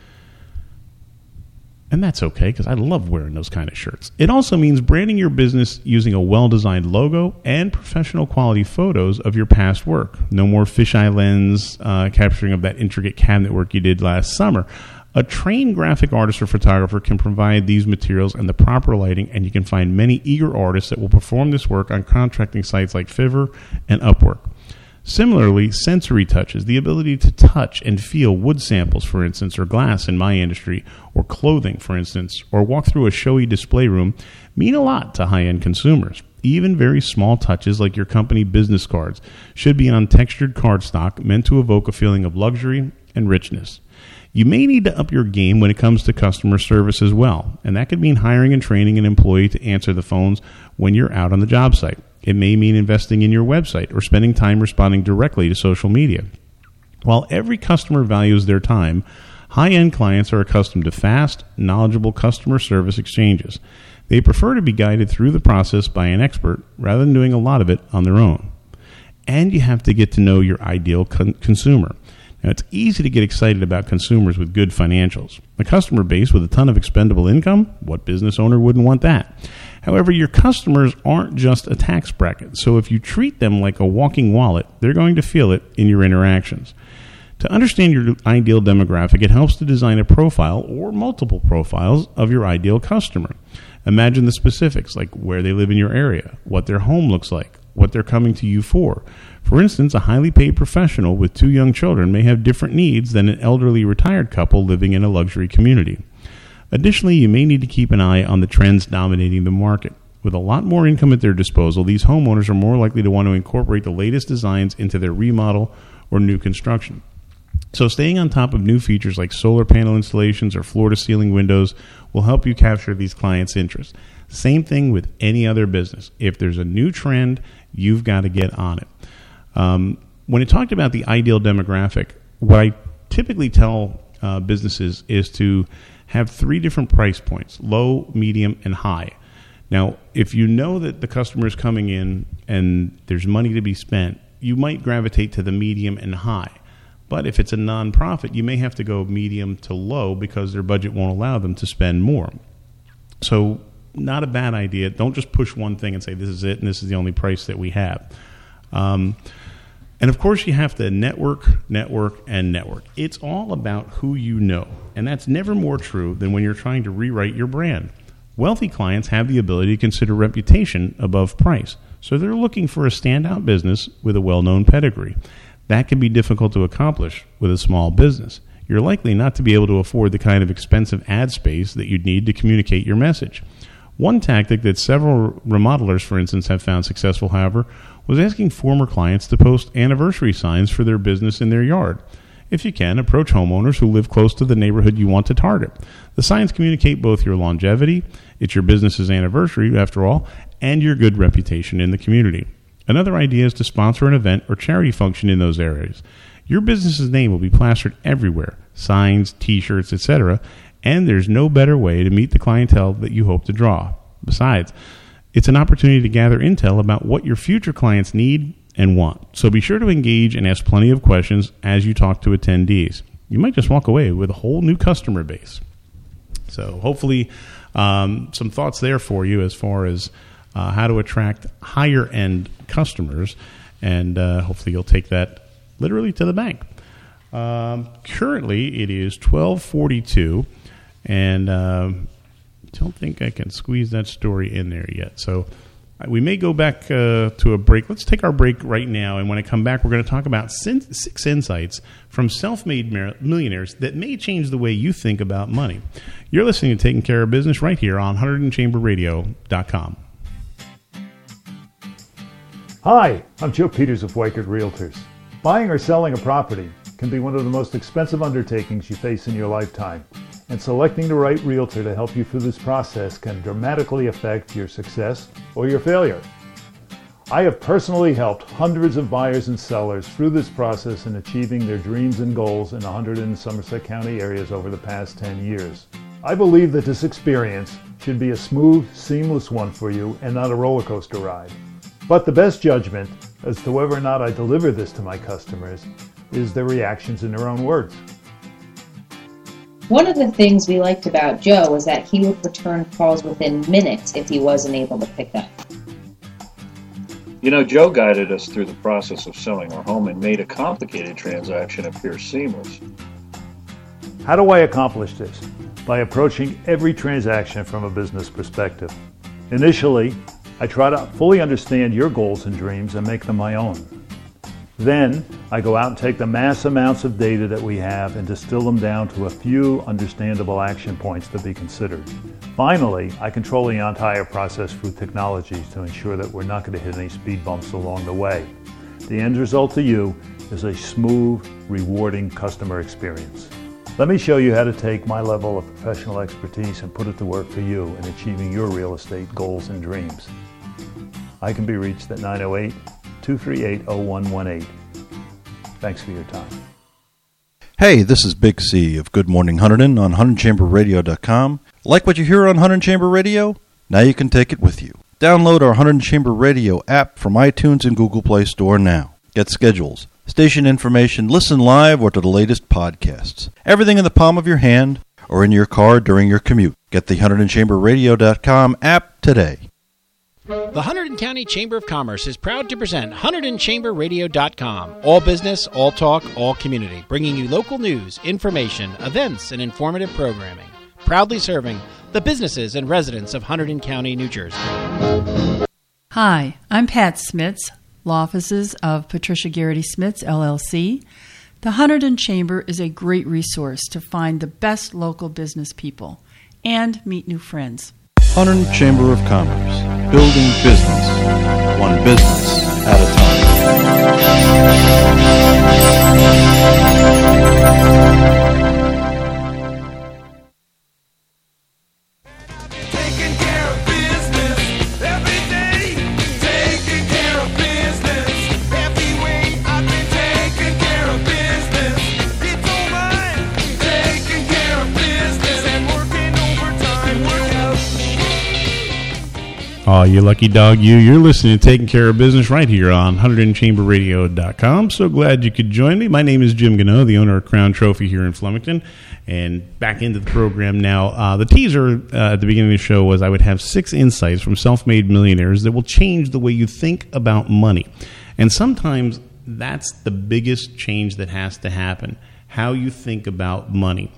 And that's okay, because I love wearing those kind of shirts. It also means branding your business using a well-designed logo and professional quality photos of your past work. No more fisheye lens uh, capturing of that intricate cabinet work you did last summer. A trained graphic artist or photographer can provide these materials and the proper lighting, and you can find many eager artists that will perform this work on contracting sites like Fiverr and Upwork. Similarly, sensory touches, the ability to touch and feel wood samples, for instance, or glass in my industry, or clothing, for instance, or walk through a showy display room, mean a lot to high-end consumers. Even very small touches like your company business cards should be on textured cardstock meant to evoke a feeling of luxury and richness. You may need to up your game when it comes to customer service as well, and that could mean hiring and training an employee to answer the phones when you're out on the job site. It may mean investing in your website or spending time responding directly to social media. While every customer values their time, high-end clients are accustomed to fast, knowledgeable customer service exchanges. They prefer to be guided through the process by an expert rather than doing a lot of it on their own. And you have to get to know your ideal con- consumer. Now, it's easy to get excited about consumers with good financials. A customer base with a ton of expendable income, what business owner wouldn't want that? However, your customers aren't just a tax bracket, so if you treat them like a walking wallet, they're going to feel it in your interactions. To understand your ideal demographic, it helps to design a profile or multiple profiles of your ideal customer. Imagine the specifics, like where they live in your area, what their home looks like, what they're coming to you for. For instance, a highly paid professional with two young children may have different needs than an elderly retired couple living in a luxury community. Additionally, you may need to keep an eye on the trends dominating the market. With a lot more income at their disposal, these homeowners are more likely to want to incorporate the latest designs into their remodel or new construction. So staying on top of new features like solar panel installations or floor-to-ceiling windows will help you capture these clients' interest. Same thing with any other business. If there's a new trend, you've got to get on it. Um, when it talked about the ideal demographic, what I typically tell uh, businesses is to have three different price points, low, medium, and high. Now, if you know that the customer is coming in and there's money to be spent, you might gravitate to the medium and high. But if it's a nonprofit, you may have to go medium to low because their budget won't allow them to spend more. So not a bad idea. Don't just push one thing and say this is it and this is the only price that we have. Um, and of course, you have to network, network, and network. It's all about who you know. And that's never more true than when you're trying to rewrite your brand. Wealthy clients have the ability to consider reputation above price. So they're looking for a standout business with a well-known pedigree. That can be difficult to accomplish with a small business. You're likely not to be able to afford the kind of expensive ad space that you'd need to communicate your message. One tactic that several remodelers, for instance, have found successful, however, was asking former clients to post anniversary signs for their business in their yard. If you can, approach homeowners who live close to the neighborhood you want to target. The signs communicate both your longevity, it's your business's anniversary, after all, and your good reputation in the community. Another idea is to sponsor an event or charity function in those areas. Your business's name will be plastered everywhere, signs, T-shirts, et cetera, and there's no better way to meet the clientele that you hope to draw. Besides, it's an opportunity to gather intel about what your future clients need and want. So be sure to engage and ask plenty of questions as you talk to attendees. You might just walk away with a whole new customer base. So hopefully um, some thoughts there for you as far as uh, how to attract higher-end customers, and uh, hopefully you'll take that literally to the bank. Um, currently, it is twelve forty-two, and um, I don't think I can squeeze that story in there yet. So we may go back uh, to a break. Let's take our break right now, and when I come back, we're going to talk about six insights from self-made millionaires that may change the way you think about money. You're listening to Taking Care of Business right here on one hundred chamber radio dot com. Hi, I'm Joe Peters of Weichert Realtors. Buying or selling a property can be one of the most expensive undertakings you face in your lifetime, and selecting the right realtor to help you through this process can dramatically affect your success or your failure. I have personally helped hundreds of buyers and sellers through this process in achieving their dreams and goals in one hundred in Somerset County areas over the past ten years. I believe that this experience should be a smooth, seamless one for you and not a roller coaster ride. But the best judgment as to whether or not I deliver this to my customers is their reactions in their own words. One of the things we liked about Joe was that he would return calls within minutes if he wasn't able to pick up. You know, Joe guided us through the process of selling our home and made a complicated transaction appear seamless. How do I accomplish this? By approaching every transaction from a business perspective. Initially, I try to fully understand your goals and dreams and make them my own. Then, I go out and take the mass amounts of data that we have and distill them down to a few understandable action points to be considered. Finally, I control the entire process through technologies to ensure that we're not going to hit any speed bumps along the way. The end result to you is a smooth, rewarding customer experience. Let me show you how to take my level of professional expertise and put it to work for you in achieving your real estate goals and dreams. I can be reached at nine oh eight, two three eight, oh one one eight. Thanks for your time. Hey, this is Big C of Good Morning Hunterdon on one hundred chamber radio dot com. Like what you hear on one hundred Chamber Radio? Now you can take it with you. Download our one hundred Chamber Radio app from iTunes and Google Play Store now. Get schedules, station information, listen live, or to the latest podcasts. Everything in the palm of your hand or in your car during your commute. Get the one hundred chamber radio dot com app today. The Hunterdon County Chamber of Commerce is proud to present Hunterdon Chamber Radio dot com. All business, all talk, all community. Bringing you local news, information, events, and informative programming. Proudly serving the businesses and residents of Hunterdon County, New Jersey. Hi, I'm Pat Smits, law offices of Patricia Garrity Smits, L L C. The Hunterdon Chamber is a great resource to find the best local business people and meet new friends. Hunterdon Chamber of Commerce. Building business, one business at a Taking care of business every day. Taking care of business every way. I've been taking care of business. It's all mine. Taking care of business and working overtime. Work out. Oh, you lucky dog, you. You're listening to Taking Care of Business right here on Hunterdon Chamber Radio dot com. So glad you could join me. My name is Jim Gano, the owner of Crown Trophy here in Flemington. And back into the program now. Uh, the teaser uh, at the beginning of the show was I would have six insights from self-made millionaires that will change the way you think about money. And sometimes that's the biggest change that has to happen, how you think about money.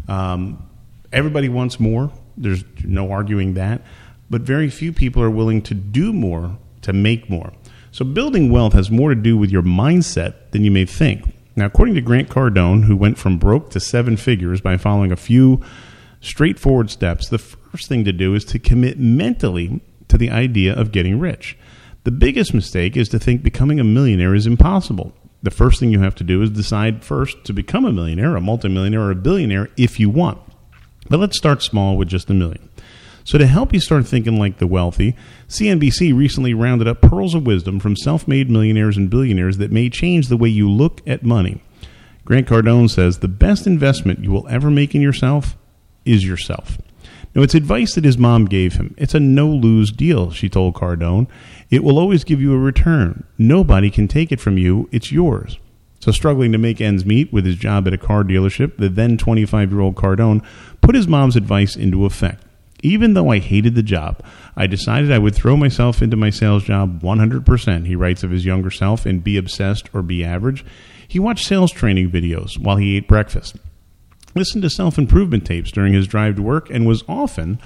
Um, everybody wants more. There's no arguing that. But very few people are willing to do more to make more. So building wealth has more to do with your mindset than you may think. Now, according to Grant Cardone, who went from broke to seven figures by following a few straightforward steps, the first thing to do is to commit mentally to the idea of getting rich. The biggest mistake is to think becoming a millionaire is impossible. The first thing you have to do is decide first to become a millionaire, a multimillionaire, or a billionaire if you want. But let's start small with just a million. So to help you start thinking like the wealthy, C N B C recently rounded up pearls of wisdom from self-made millionaires and billionaires that may change the way you look at money. Grant Cardone says the best investment you will ever make in yourself is yourself. Now, it's advice that his mom gave him. It's a no-lose deal, she told Cardone. It will always give you a return. Nobody can take it from you. It's yours. So struggling to make ends meet with his job at a car dealership, the then twenty-five-year-old Cardone put his mom's advice into effect. Even though I hated the job, I decided I would throw myself into my sales job one hundred percent, he writes of his younger self in Be Obsessed or Be Average. He watched sales training videos while he ate breakfast, listened to self-improvement tapes during his drive to work, and was often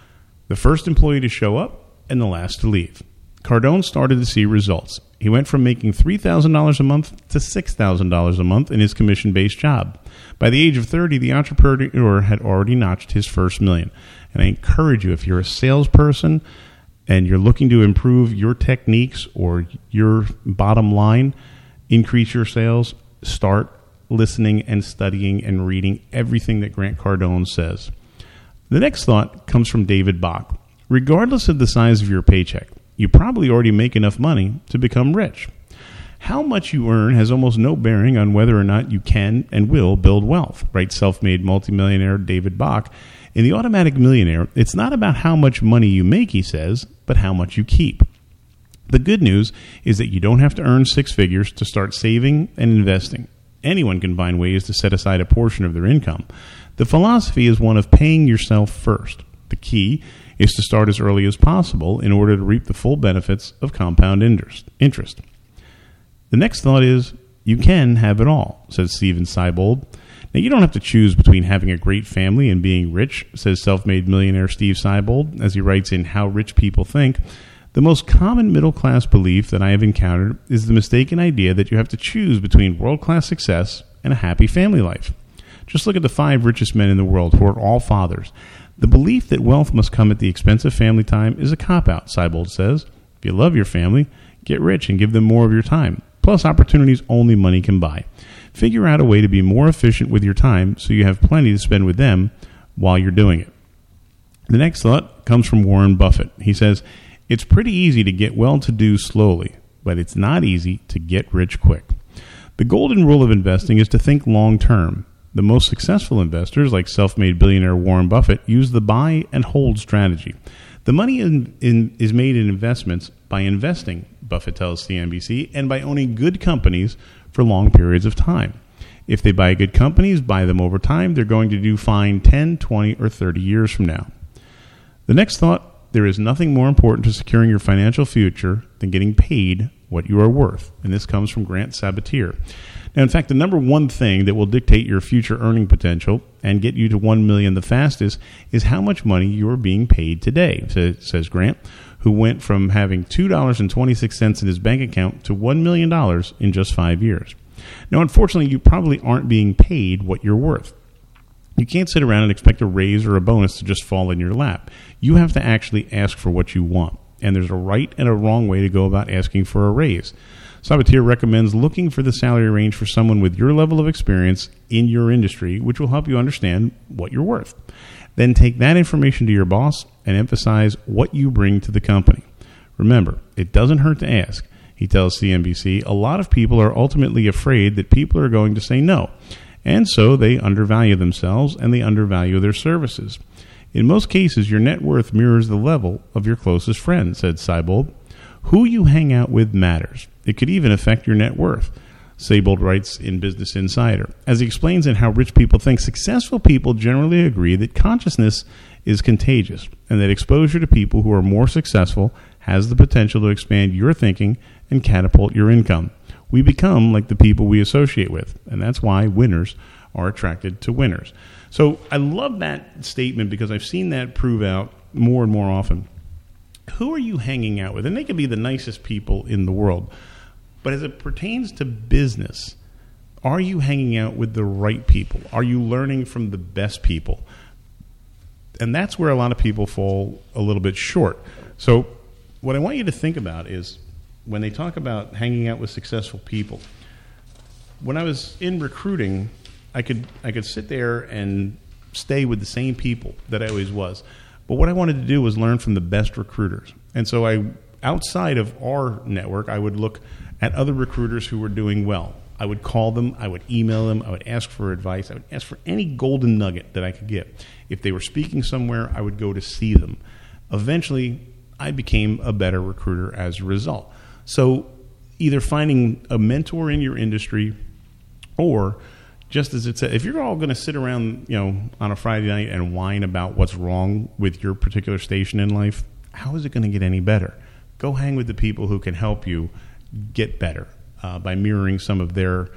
the first employee to show up and the last to leave. Cardone started to see results. He went from making three thousand dollars a month to six thousand dollars a month in his commission-based job. By the age of thirty, the entrepreneur had already notched his first million. And I encourage you, if you're a salesperson and you're looking to improve your techniques or your bottom line, increase your sales, start listening and studying and reading everything that Grant Cardone says. The next thought comes from David Bach. Regardless of the size of your paycheck, you probably already make enough money to become rich. How much you earn has almost no bearing on whether or not you can and will build wealth, writes self-made multimillionaire David Bach. In The Automatic Millionaire, it's not about how much money you make, he says, but how much you keep. The good news is that you don't have to earn six figures to start saving and investing. Anyone can find ways to set aside a portion of their income. The philosophy is one of paying yourself first. The key is to start as early as possible in order to reap the full benefits of compound interest. The next thought is, you can have it all, says Steven Seibold. Now, you don't have to choose between having a great family and being rich, says self-made millionaire Steve Seibold, as he writes in How Rich People Think. The most common middle-class belief that I have encountered is the mistaken idea that you have to choose between world-class success and a happy family life. Just look at the five richest men in the world who are all fathers. The belief that wealth must come at the expense of family time is a cop-out, Seibold says. If you love your family, get rich and give them more of your time, plus opportunities only money can buy. Figure out a way to be more efficient with your time so you have plenty to spend with them while you're doing it. The next thought comes from Warren Buffett. He says, it's pretty easy to get well-to-do slowly, but it's not easy to get rich quick. The golden rule of investing is to think long-term. The most successful investors, like self-made billionaire Warren Buffett, use the buy and hold strategy. The money in, in, is made in investments by investing, Buffett tells C N B C, and by owning good companies for long periods of time. If they buy good companies, buy them over time, they're going to do fine ten, twenty, or thirty years from now. The next thought, there is nothing more important to securing your financial future than getting paid what you are worth. And this comes from Grant Sabatier. Now, in fact, the number one thing that will dictate your future earning potential and get you to one million dollars the fastest is how much money you are being paid today, says Grant, who went from having two dollars and twenty-six cents in his bank account to one million dollars in just five years. Now, unfortunately, you probably aren't being paid what you're worth. You can't sit around and expect a raise or a bonus to just fall in your lap. You have to actually ask for what you want. And there's a right and a wrong way to go about asking for a raise. Sabatier recommends looking for the salary range for someone with your level of experience in your industry, which will help you understand what you're worth. Then take that information to your boss and emphasize what you bring to the company. Remember, it doesn't hurt to ask. He tells C N B C, a lot of people are ultimately afraid that people are going to say no, and so they undervalue themselves and they undervalue their services. In most cases, your net worth mirrors the level of your closest friend, said Seibold. Who you hang out with matters. It could even affect your net worth, Seibold writes in Business Insider. As he explains in How Rich People Think, successful people generally agree that consciousness is contagious and that exposure to people who are more successful has the potential to expand your thinking and catapult your income. We become like the people we associate with, and that's why winners are attracted to winners. So I love that statement because I've seen that prove out more and more often. Who are you hanging out with? And they can be the nicest people in the world. But as it pertains to business, are you hanging out with the right people? Are you learning from the best people? And that's where a lot of people fall a little bit short. So what I want you to think about is when they talk about hanging out with successful people, when I was in recruiting, I could I could sit there and stay with the same people that I always was. But what I wanted to do was learn from the best recruiters. And so I, outside of our network, I would look at other recruiters who were doing well. I would call them, I would email them, I would ask for advice, I would ask for any golden nugget that I could get. If they were speaking somewhere, I would go to see them. Eventually, I became a better recruiter as a result. So either finding a mentor in your industry or just as it said, if you're all going to sit around, you know, on a Friday night and whine about what's wrong with your particular station in life, how is it going to get any better? Go hang with the people who can help you get better uh, by mirroring some of their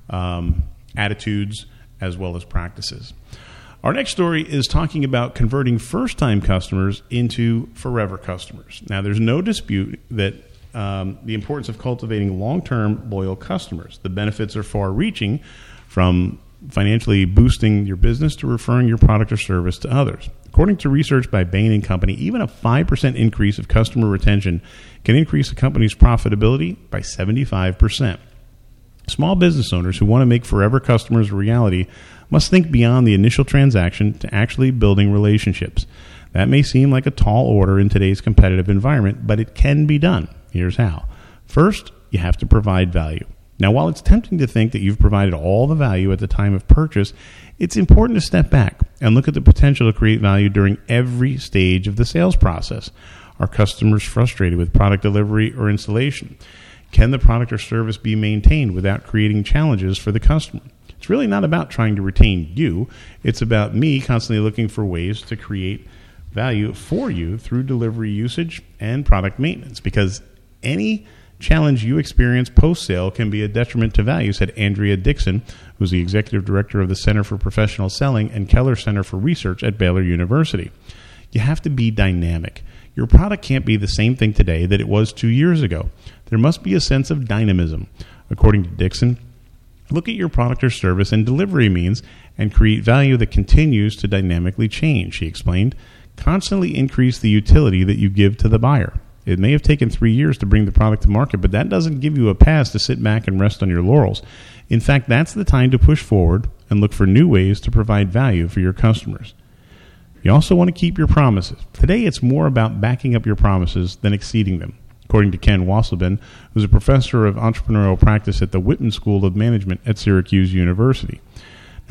um, attitudes as well as practices. Our next story is talking about converting first-time customers into forever customers. Now, there's no dispute that um, the importance of cultivating long-term loyal customers. The benefits are far-reaching, from financially boosting your business to referring your product or service to others. According to research by Bain and Company, even a five percent increase of customer retention can increase a company's profitability by seventy-five percent. Small business owners who want to make forever customers a reality must think beyond the initial transaction to actually building relationships. That may seem like a tall order in today's competitive environment, but it can be done. Here's how. First, you have to provide value. Now, while it's tempting to think that you've provided all the value at the time of purchase, it's important to step back and look at the potential to create value during every stage of the sales process. Are customers frustrated with product delivery or installation? Can the product or service be maintained without creating challenges for the customer? It's really not about trying to retain you. It's about me constantly looking for ways to create value for you through delivery usage and product maintenance, because any challenge you experience post-sale can be a detriment to value, said Andrea Dixon, who's the executive director of the Center for Professional Selling and Keller Center for Research at Baylor University. You have to be dynamic. Your product can't be the same thing today that it was two years ago. There must be a sense of dynamism. According to Dixon, look at your product or service and delivery means and create value that continues to dynamically change, she explained. Constantly increase the utility that you give to the buyer. It may have taken three years to bring the product to market, but that doesn't give you a pass to sit back and rest on your laurels. In fact, that's the time to push forward and look for new ways to provide value for your customers. You also want to keep your promises. Today, it's more about backing up your promises than exceeding them, according to Ken Wasselben, who's a professor of entrepreneurial practice at the Whitman School of Management at Syracuse University.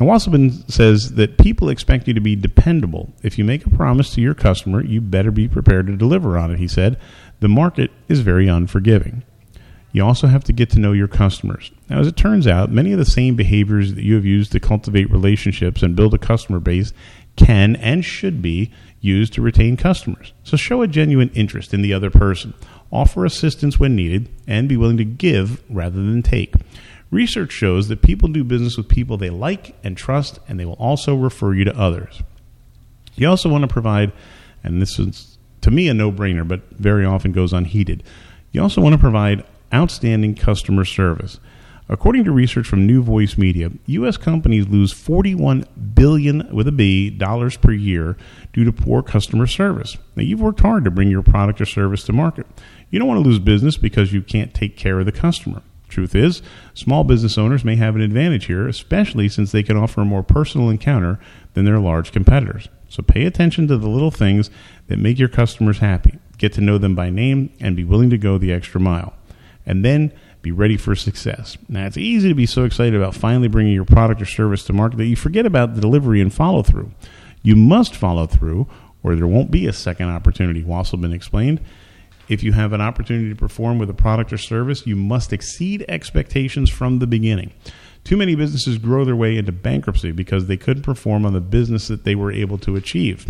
And Wasselman says that people expect you to be dependable. If you make a promise to your customer, you better be prepared to deliver on it, he said. The market is very unforgiving. You also have to get to know your customers. Now, as it turns out, many of the same behaviors that you have used to cultivate relationships and build a customer base can and should be used to retain customers. So show a genuine interest in the other person. Offer assistance when needed, and be willing to give rather than take. Research shows that people do business with people they like and trust, and they will also refer you to others. You also want to provide, and this is to me a no-brainer, but very often goes unheeded, you also want to provide outstanding customer service. According to research from New Voice Media, U S companies lose forty-one billion dollars with a B dollars per year due to poor customer service. Now, you've worked hard to bring your product or service to market. You don't want to lose business because you can't take care of the customer. Truth is, small business owners may have an advantage here, especially since they can offer a more personal encounter than their large competitors. So pay attention to the little things that make your customers happy. Get to know them by name and be willing to go the extra mile. And then be ready for success. Now, it's easy to be so excited about finally bringing your product or service to market that you forget about the delivery and follow-through. You must follow through, or there won't be a second opportunity, Wasselman explained. If you have an opportunity to perform with a product or service, you must exceed expectations from the beginning. Too many businesses grow their way into bankruptcy because they couldn't perform on the business that they were able to achieve.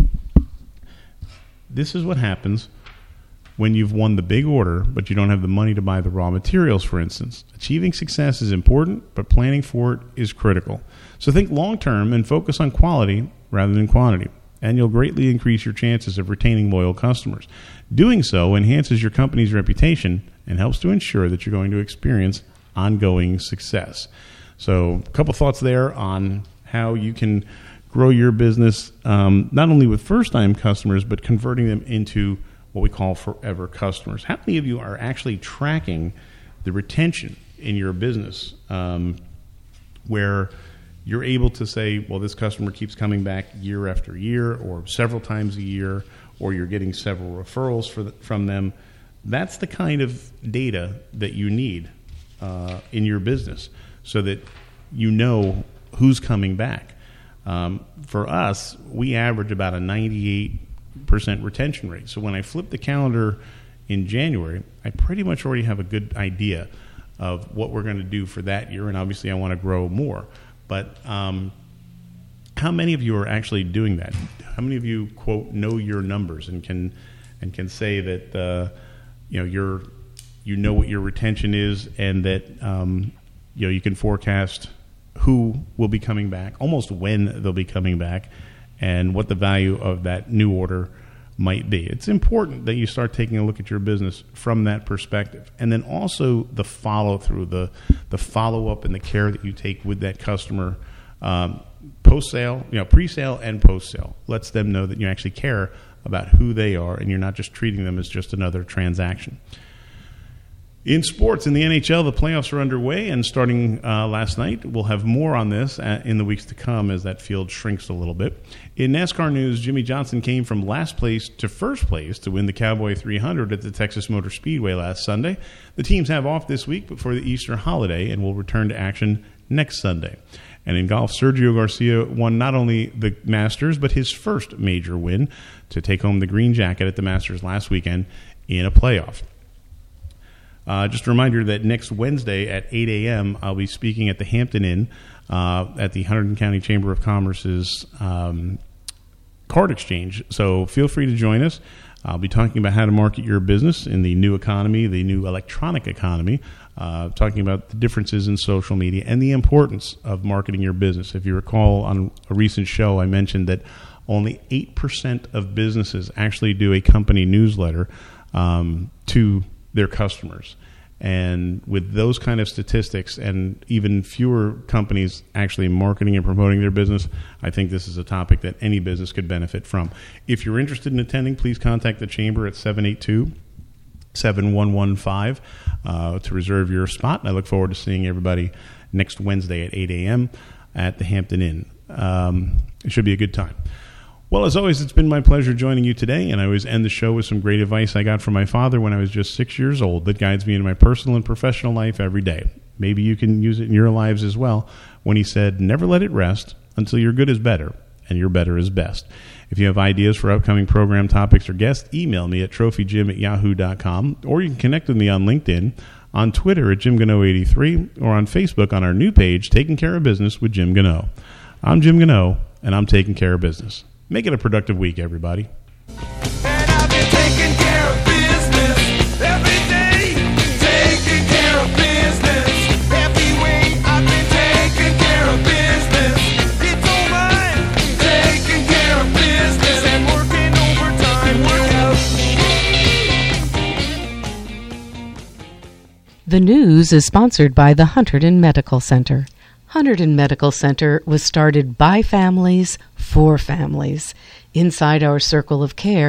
This is what happens when you've won the big order, but you don't have the money to buy the raw materials, for instance. Achieving success is important, but planning for it is critical. So think long-term and focus on quality rather than quantity, and you'll greatly increase your chances of retaining loyal customers. Doing so enhances your company's reputation and helps to ensure that you're going to experience ongoing success. So a couple thoughts there on how you can grow your business, um, not only with first-time customers, but converting them into what we call forever customers. How many of you are actually tracking the retention in your business um, where you're able to say, well, this customer keeps coming back year after year or several times a year, or you're getting several referrals for the, from them? That's the kind of data that you need uh, in your business so that you know who's coming back. Um, for us, we average about a ninety-eight percent retention rate. So when I flip the calendar in January, I pretty much already have a good idea of what we're going to do for that year, and obviously I want to grow more. But um, how many of you are actually doing that? How many of you, quote, know your numbers and can and can say that uh, you know you're you know what your retention is, and that um, you know you can forecast who will be coming back, almost when they'll be coming back, and what the value of that new order might be. It's important that you start taking a look at your business from that perspective. And then also the follow-through, the the follow-up and the care that you take with that customer um, post-sale, you know, pre-sale and post-sale. Lets them know that you actually care about who they are and you're not just treating them as just another transaction. In sports, in the N H L, the playoffs are underway, and starting uh, last night, we'll have more on this in the weeks to come as that field shrinks a little bit. In NASCAR news, Jimmy Johnson came from last place to first place to win the Cowboy three hundred at the Texas Motor Speedway last Sunday. The teams have off this week before the Easter holiday and will return to action next Sunday. And in golf, Sergio Garcia won not only the Masters, but his first major win to take home the green jacket at the Masters last weekend in a playoff. Uh, just a reminder that next Wednesday at eight a.m., I'll be speaking at the Hampton Inn uh, at the Hunterdon County Chamber of Commerce's um, card exchange. So feel free to join us. I'll be talking about how to market your business in the new economy, the new electronic economy, uh, talking about the differences in social media and the importance of marketing your business. If you recall, on a recent show, I mentioned that only eight percent of businesses actually do a company newsletter um, to their customers. And with those kind of statistics and even fewer companies actually marketing and promoting their business, I think this is a topic that any business could benefit from. If you're interested in attending, please contact the Chamber at seven eight two, seven one one five uh, to reserve your spot. And I look forward to seeing everybody next Wednesday at eight a.m. at the Hampton Inn. Um, it should be a good time. Well, as always, it's been my pleasure joining you today, and I always end the show with some great advice I got from my father when I was just six years old that guides me in my personal and professional life every day. Maybe you can use it in your lives as well, when he said, never let it rest until your good is better and your better is best. If you have ideas for upcoming program topics or guests, email me at trophy jim at yahoo dot com, or you can connect with me on LinkedIn, on Twitter at Jim Gano eighty-three, or on Facebook on our new page, Taking Care of Business with Jim Gano. I'm Jim Gano, and I'm taking care of business. Make it a productive week, everybody. Taking care of business every day. Taking care of business every way. I've been taking care of business. It's all mine. Taking care of business and working overtime. Work out. The news is sponsored by the Hunterdon Medical Center. Hunterdon Medical Center was started by families for families. Inside our circle of care,